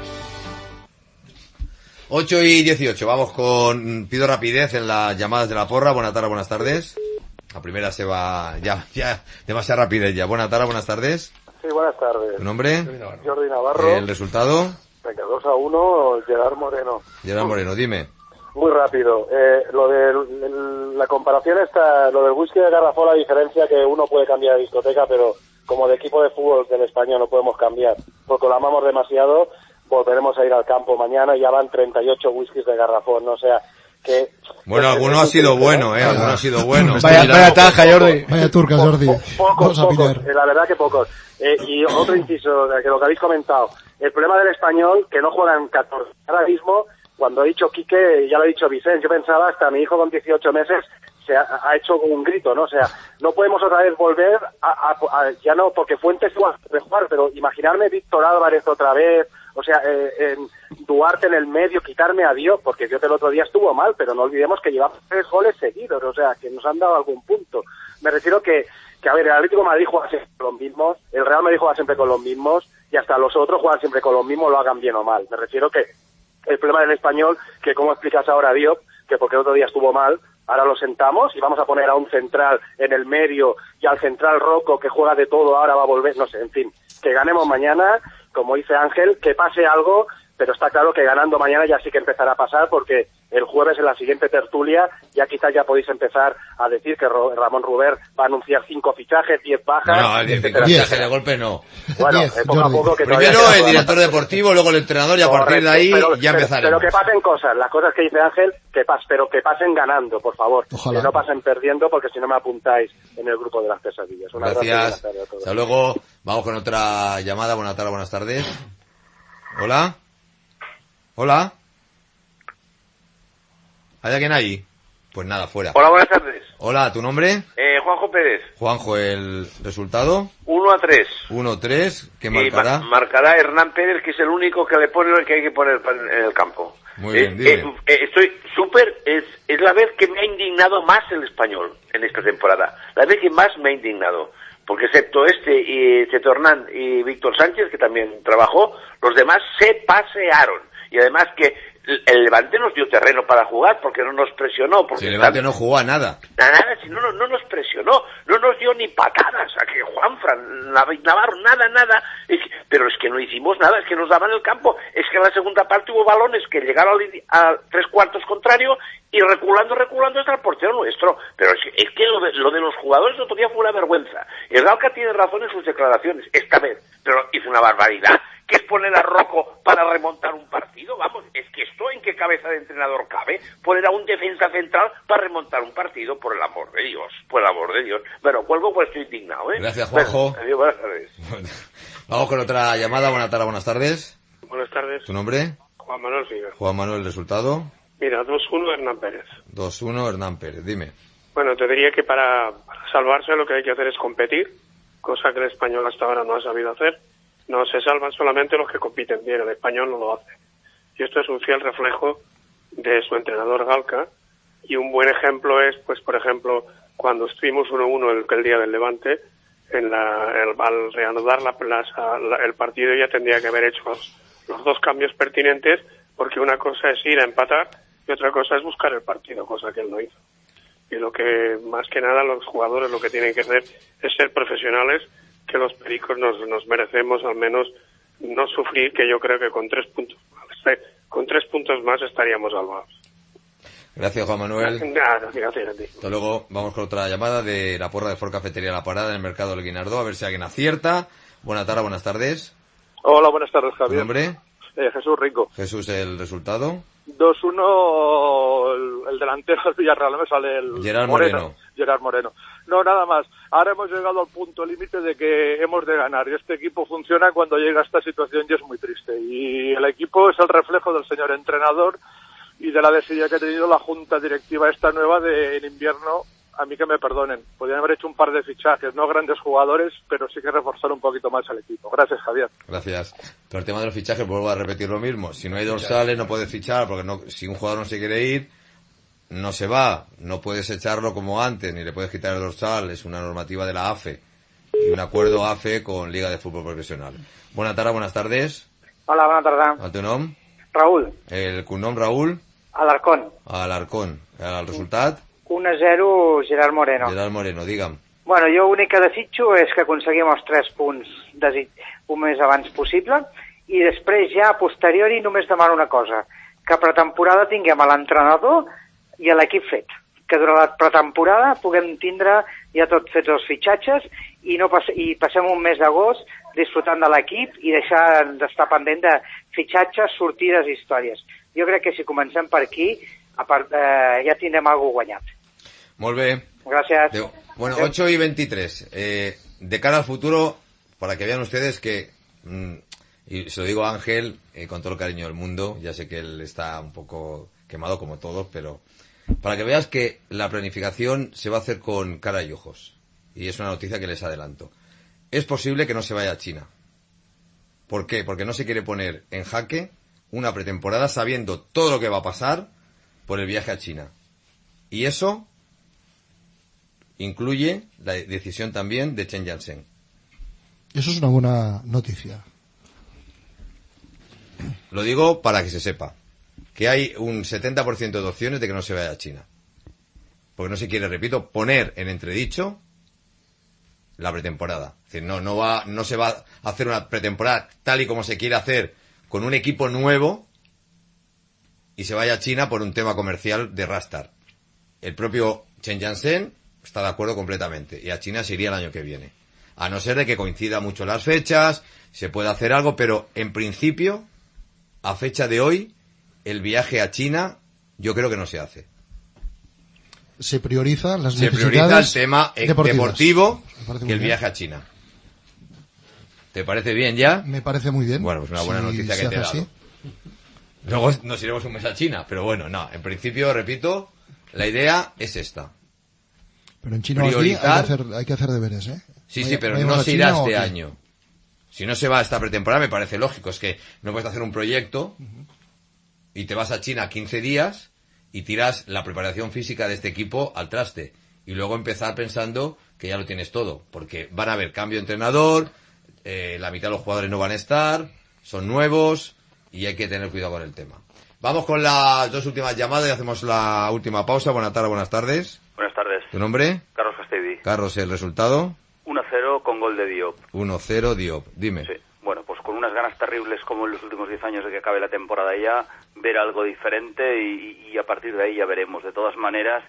8:18, vamos con... Pido rapidez en las llamadas de la porra. Buenas tardes. La primera se va... Ya, demasiada rapidez ya. Buenas tardes. Sí, buenas tardes. ¿Tu nombre? Jordi Navarro. ¿El resultado? Venga, 2-1, Gerard Moreno. Gerard Moreno, dime. Muy rápido. Lo de la comparación está... Lo del whisky de garrafón, la diferencia que uno puede cambiar de discoteca, pero como de equipo de fútbol del Español no podemos cambiar, porque lo amamos demasiado. Volveremos a ir al campo mañana y ya van 38 whiskies de garrafón, ¿no? O sea, que... Bueno, alguno ha sido bueno, Alguno ha sido bueno. Vaya taja, Jordi. Vaya turca, Jordi. Pocos, la verdad que pocos. Y otro inciso, que lo que habéis comentado. El problema del Español, que no juegan 14. Ahora mismo, cuando ha dicho Quique, ya lo ha dicho Vicente, yo pensaba hasta mi hijo con 18 meses se ha hecho un grito, ¿no? O sea, no podemos otra vez volver ya no, porque Fuentes igual de jugar, pero imaginarme Víctor Álvarez otra vez, o sea, Duarte en el medio, quitarme a Diop, porque Diop el otro día estuvo mal, pero no olvidemos que llevamos 3 goles seguidos, o sea, que nos han dado algún punto. Me refiero que a ver, el Atlético de Madrid juega siempre con los mismos, el Real Madrid juega siempre con los mismos, y hasta los otros juegan siempre con los mismos, lo hagan bien o mal. Me refiero que el problema del Español, que como explicas ahora a Diop, que porque el otro día estuvo mal, ahora lo sentamos y vamos a poner a un central en el medio y al central Rocco que juega de todo, ahora va a volver, no sé, en fin, que ganemos mañana, como dice Ángel, que pase algo, pero está claro que ganando mañana ya sí que empezará a pasar, porque el jueves en la siguiente tertulia ya quizás ya podéis empezar a decir que Ramón Ruber va a anunciar 5 fichajes, 10 bajas. No, 10 fichajes de golpe no. Bueno, poco a poco que primero el director deportivo, luego el entrenador y a partir de ahí ya empezaremos. Pero que pasen cosas, las cosas que dice Ángel, pero que pasen ganando, por favor. Ojalá. Que no pasen perdiendo, porque si no me apuntáis en el grupo de las pesadillas. Gracias. Hasta luego. Vamos con otra llamada. Buenas tardes, buenas tardes. Hola. Hola. ¿Hay alguien ahí? Pues nada, fuera. Hola, buenas tardes. Hola, ¿tu nombre? Juanjo Pérez. Juanjo, ¿el resultado? 1-3. 1-3, ¿qué marcará? Marcará Hernán Pérez, que es el único que le pone lo que hay que poner en el campo. Muy bien, dime. Estoy súper, es la vez que me ha indignado más el Español en esta temporada. La vez que más me ha indignado. Porque excepto excepto Hernán y Víctor Sánchez, que también trabajó, los demás se pasearon. Y además que el Levante nos dio terreno para jugar porque no nos presionó. Porque el Levante no jugó a nada. Nada, si no nos presionó, no nos dio ni patadas a que Juanfran, Navarro, nada. Pero es que no hicimos nada, es que nos daban el campo. Es que en la segunda parte hubo balones que llegaron a 3/4 contrario y reculando hasta el portero nuestro. Pero es que lo de los jugadores el otro día fue una vergüenza. El Galca tiene razón en sus declaraciones, esta vez, pero hizo una barbaridad. ¿Qué es poner a Rocco para remontar un partido? Vamos, es que esto en qué cabeza de entrenador cabe, poner a un defensa central para remontar un partido, por el amor de Dios. Bueno, cuelgo pues estoy indignado, ¿eh? Gracias, Juanjo. Bueno, adiós, buenas tardes. Vamos con otra llamada. Buenas tardes. Buenas tardes. ¿Tu nombre? Juan Manuel Figueroa. Juan Manuel, ¿resultado? Mira, 2-1 Hernán Pérez. 2-1 Hernán Pérez, dime. Bueno, te diría que para salvarse lo que hay que hacer es competir, cosa que el Español hasta ahora no ha sabido hacer. No se salvan solamente los que compiten bien, el Español no lo hace. Y esto es un fiel reflejo de su entrenador Galca, y un buen ejemplo es, pues por ejemplo, cuando estuvimos 1-1 el día del Levante, al reanudar el partido ya tendría que haber hecho los 2 cambios pertinentes, porque una cosa es ir a empatar y otra cosa es buscar el partido, cosa que él no hizo. Y lo que, más que nada, los jugadores lo que tienen que hacer es ser profesionales, que los pericos nos merecemos al menos no sufrir, que yo creo que con 3 puntos más estaríamos salvados. Gracias, Juan Manuel. Gracias a ti. Hasta luego. Vamos con otra llamada de la porra de Ford Cafetería La Parada en el mercado del Guinardó, a ver si alguien acierta. Buenas tardes. Hola, buenas tardes, Javier. ¿Tu nombre? Jesús Rico. Jesús, ¿el resultado? 2-1 el delantero del Villarreal, me sale el Gerard Moreno. Gerard Moreno. No, nada más. Ahora hemos llegado al punto límite de que hemos de ganar, y este equipo funciona cuando llega a esta situación y es muy triste. Y el equipo es el reflejo del señor entrenador y de la desidia que ha tenido la junta directiva esta nueva en invierno. A mí que me perdonen, podrían haber hecho un par de fichajes, no grandes jugadores, pero sí que reforzar un poquito más al equipo. Gracias, Javier. Gracias. Pero el tema de los fichajes, vuelvo a repetir lo mismo. Si no hay dorsales, no puedes fichar, porque si un jugador no se quiere ir, no se va. No puedes echarlo como antes, ni le puedes quitar el dorsal. Es una normativa de la AFE y un acuerdo AFE con Liga de Fútbol Profesional. Buenas tardes. Hola, buenas tardes. ¿El teu nom? Raúl. El cognom, Raúl? Alarcón. El resultat? 1-0 Gerard Moreno. Gerard Moreno, digue'm. Bueno, jo l'únic que desitjo és que aconseguim els 3 punts un més abans possible, i després ja a posteriori només demano una cosa, que a pretemporada tinguem a l'entrenador i a l'equip fet, que durant la pretemporada puguem tindre ja tot fets els fitxatges i passem un mes d'agost disfrutant de l'equip i deixar d'estar pendent de fitxatges, sortides i històries. Jo crec que si comencem per aquí ja tindrem alguna guanyat. Molt bé. Gracias. Bueno, 8:23. De cara al futuro, para que vean ustedes que, y se lo digo a Ángel con todo el cariño del mundo, ya sé que él está un poco quemado como todos, pero Para que veas que la planificación se va a hacer con cara y ojos. Y es una noticia que les adelanto. Es posible que no se vaya a China. ¿Por qué? Porque no se quiere poner en jaque una pretemporada sabiendo todo lo que va a pasar por el viaje a China. Y eso incluye la decisión también de Chen Jiansheng. Eso es una buena noticia. Lo digo para que se sepa que hay un 70% de opciones de que no se vaya a China. Porque no se quiere, repito, poner en entredicho la pretemporada. Es decir, no se va a hacer una pretemporada tal y como se quiere hacer con un equipo nuevo y se vaya a China por un tema comercial de Rastar. El propio Chen Jiansheng está de acuerdo completamente y a China se iría el año que viene. A no ser de que coincida mucho las fechas, se puede hacer algo, pero en principio, a fecha de hoy, el viaje a China yo creo que no se hace. Se prioriza las Se necesidades prioriza el tema deportivo que el bien. viaje a China. ¿Te parece bien ya? Me parece muy bien. Bueno, pues una buena Si noticia se que te he hace dado. así. Luego nos iremos un mes a China, pero bueno, no, en principio, repito, la idea es esta. Pero en China o aquí hay que hacer deberes, ¿eh? Sí, pero no se irá este año. Si no se va a esta pretemporada, me parece lógico. Es que no puedes hacer un proyecto y te vas a China 15 días y tiras la preparación física de este equipo al traste. Y luego empezar pensando que ya lo tienes todo. Porque van a haber cambio de entrenador, la mitad de los jugadores no van a estar, son nuevos y hay que tener cuidado con el tema. Vamos con las dos últimas llamadas y hacemos la última pausa. Buenas tardes. Buenas tardes. ¿Tu nombre? Carlos Castellví. Carlos, ¿el resultado? 1-0 con gol de Diop. 1-0 Diop. Dime. Sí. Bueno, pues con unas ganas terribles como en los últimos 10 años de que acabe la temporada ya, ver algo diferente y a partir de ahí ya veremos. De todas maneras,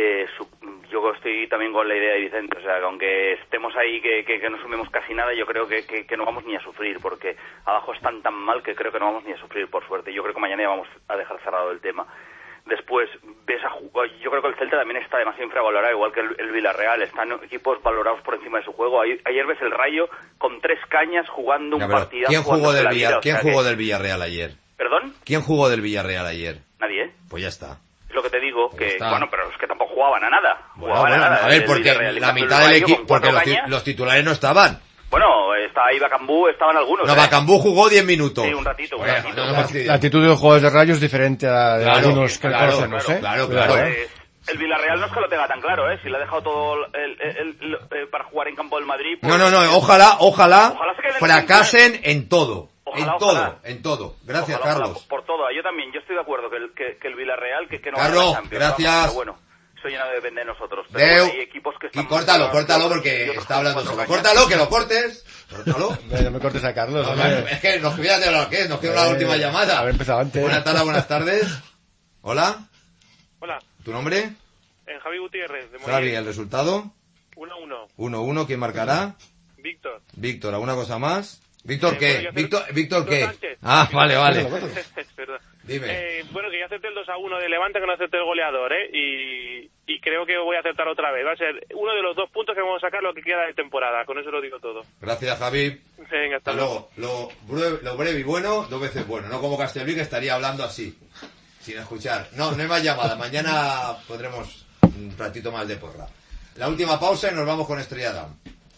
yo estoy también con la idea de Vicente, o sea, que aunque estemos ahí que no sumemos casi nada, yo creo que no vamos ni a sufrir, porque abajo están tan mal que creo que no vamos ni a sufrir, por suerte. Yo creo que mañana ya vamos a dejar cerrado el tema. Después ves a jugar, yo creo que el Celta también está demasiado infravalorado, igual que el Villarreal, están equipos valorados por encima de su juego. Ayer ves el Rayo con 3 cañas jugando un partido. ¿Quién jugó del Villarreal ayer? ¿Perdón? ¿Quién jugó del Villarreal ayer? Nadie, ¿eh? Pues ya está. Es lo que te digo, Pues que bueno, pero es que tampoco jugaban a nada. A ver, porque la mitad del equipo, porque los titulares no estaban. Bueno, estaba ahí Bacambú, estaban algunos. No, Bacambú jugó 10 minutos. Sí, un ratito. La actitud de los jugadores de Rayo es diferente a la de algunos que conocemos, ¿eh? Claro. El Villarreal no es que lo tenga tan claro, ¿eh? Si le ha dejado todo para jugar en campo del Madrid... Pues, no, ojalá se queden fracasen en todo. Ojalá. En todo. Gracias, Ojalá, Carlos. por todo. Yo también, yo estoy de acuerdo que el Villarreal, que no Carlos, gane la Champions, gracias. Pero bueno, eso ya no depende de nosotros. Pero bueno, hay equipos que están... Y córtalo porque está hablando solo. Córtalo, que lo cortes. Córtalo. No me cortes a Carlos. Es que nos queda de lo que es, nos queda la última llamada. Haber empezado antes. Buenas tardes. Hola. Hola. ¿Tu nombre? Javi Gutiérrez, de Mollé. Javi, ¿el resultado? 1-1. 1-1, ¿quién marcará? Víctor, ¿alguna cosa más? ¿Víctor qué? ¿Víctor qué? Sánchez. Ah, vale. Perdón. Dime. Bueno, que ya acerté el 2-1 de Levante, que no acerté el goleador, ¿eh? Y creo que voy a acertar otra vez. Va a ser uno de los 2 puntos que vamos a sacar lo que queda de temporada. Con eso lo digo todo. Gracias, Javi. Venga, hasta luego. Lo breve y bueno, 2 veces bueno. No como Castellví, que estaría hablando así, sin escuchar. No hay más llamadas. Mañana podremos un ratito más de porra. La última pausa y nos vamos con Estrella Damm.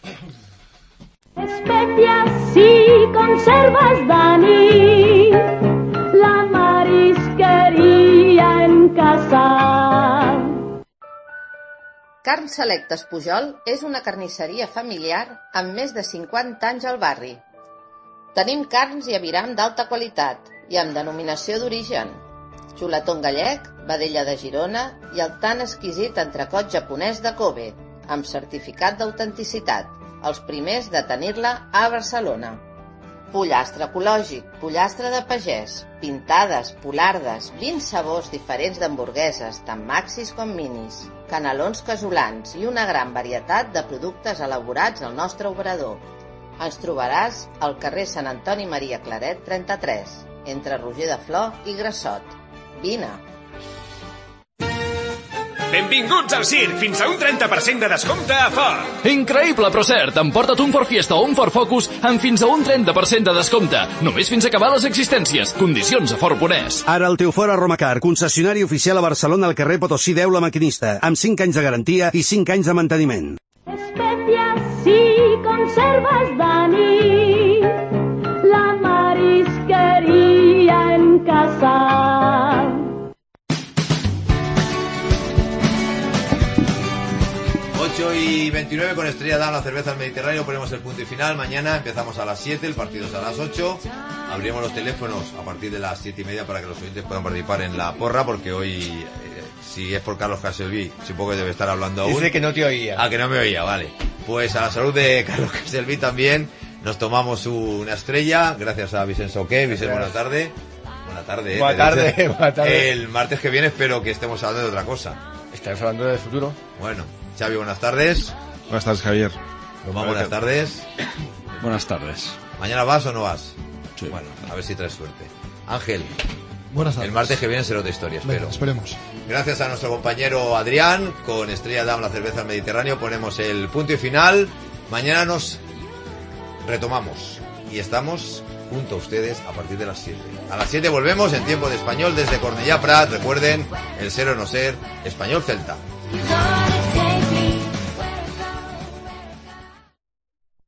Especias y conservas, Dani, la marisqueria en casa. Carn Selectes Pujol és una carnisseria familiar amb més de 50 anys al barri. Tenim carns i aviram d'alta qualitat i amb denominació d'origen. Xuletón gallec, vedella de Girona i el tan exquisit entrecot japonès de Kobe, amb certificat d'autenticitat, els primers de tenir-la a Barcelona. Pollastre ecològic, pollastre de pagès, pintades, polardes, 20 sabors diferents d'hamburgueses, tant maxis com minis, canelons casolans i una gran varietat de productes elaborats al nostre obrador. Ens trobaràs al carrer Sant Antoni Maria Claret 33, entre Roger de Flor i Grassot. Vine! Benvinguts al circ, fins a un 30% de descompte a Ford. Increïble, però cert. Emporta't un Ford Fiesta o un Ford Focus amb fins a un 30% de descompte. Només fins a acabar les existències. Condicions a Ford.es. Ara el teu Ford a Romacar, concessionari oficial a Barcelona al carrer Potosí 10 La Maquinista, amb 5 anys de garantia i 5 anys de manteniment. Especias y conservas, Dani, la marisquería en casa. Y 29 con Estrella Damm, la cerveza del Mediterráneo, ponemos el punto y final. Mañana empezamos a las 7, el partido es a las 8. Abriremos los teléfonos a partir de las 7:30 para que los oyentes puedan participar en la porra, porque hoy, si es por Carlos Castelví, supongo que debe estar hablando aún. Dice que no te oía. Ah, que no me oía, vale. Pues a la salud de Carlos Castelví también nos tomamos una estrella, gracias a Vicente Soqué. Vicente, buena tarde. Buena tarde. Buena tarde. El martes que viene espero que estemos hablando de otra cosa. Estamos hablando del futuro. Bueno. Xavi, buenas tardes. Buenas tardes, Javier. Román, buenas tardes. Buenas tardes. ¿Mañana vas o no vas? Sí. Bueno, a ver si traes suerte. Ángel. Buenas tardes. El martes que viene será otra historia, espero. Venga, esperemos. Gracias a nuestro compañero Adrián, con Estrella Damm, la cerveza del Mediterráneo, ponemos el punto y final. Mañana nos retomamos y estamos junto a ustedes a partir de las 7. A las 7 volvemos en tiempo de español desde Cornellà Prat. Recuerden, el ser o no ser, Español Celta.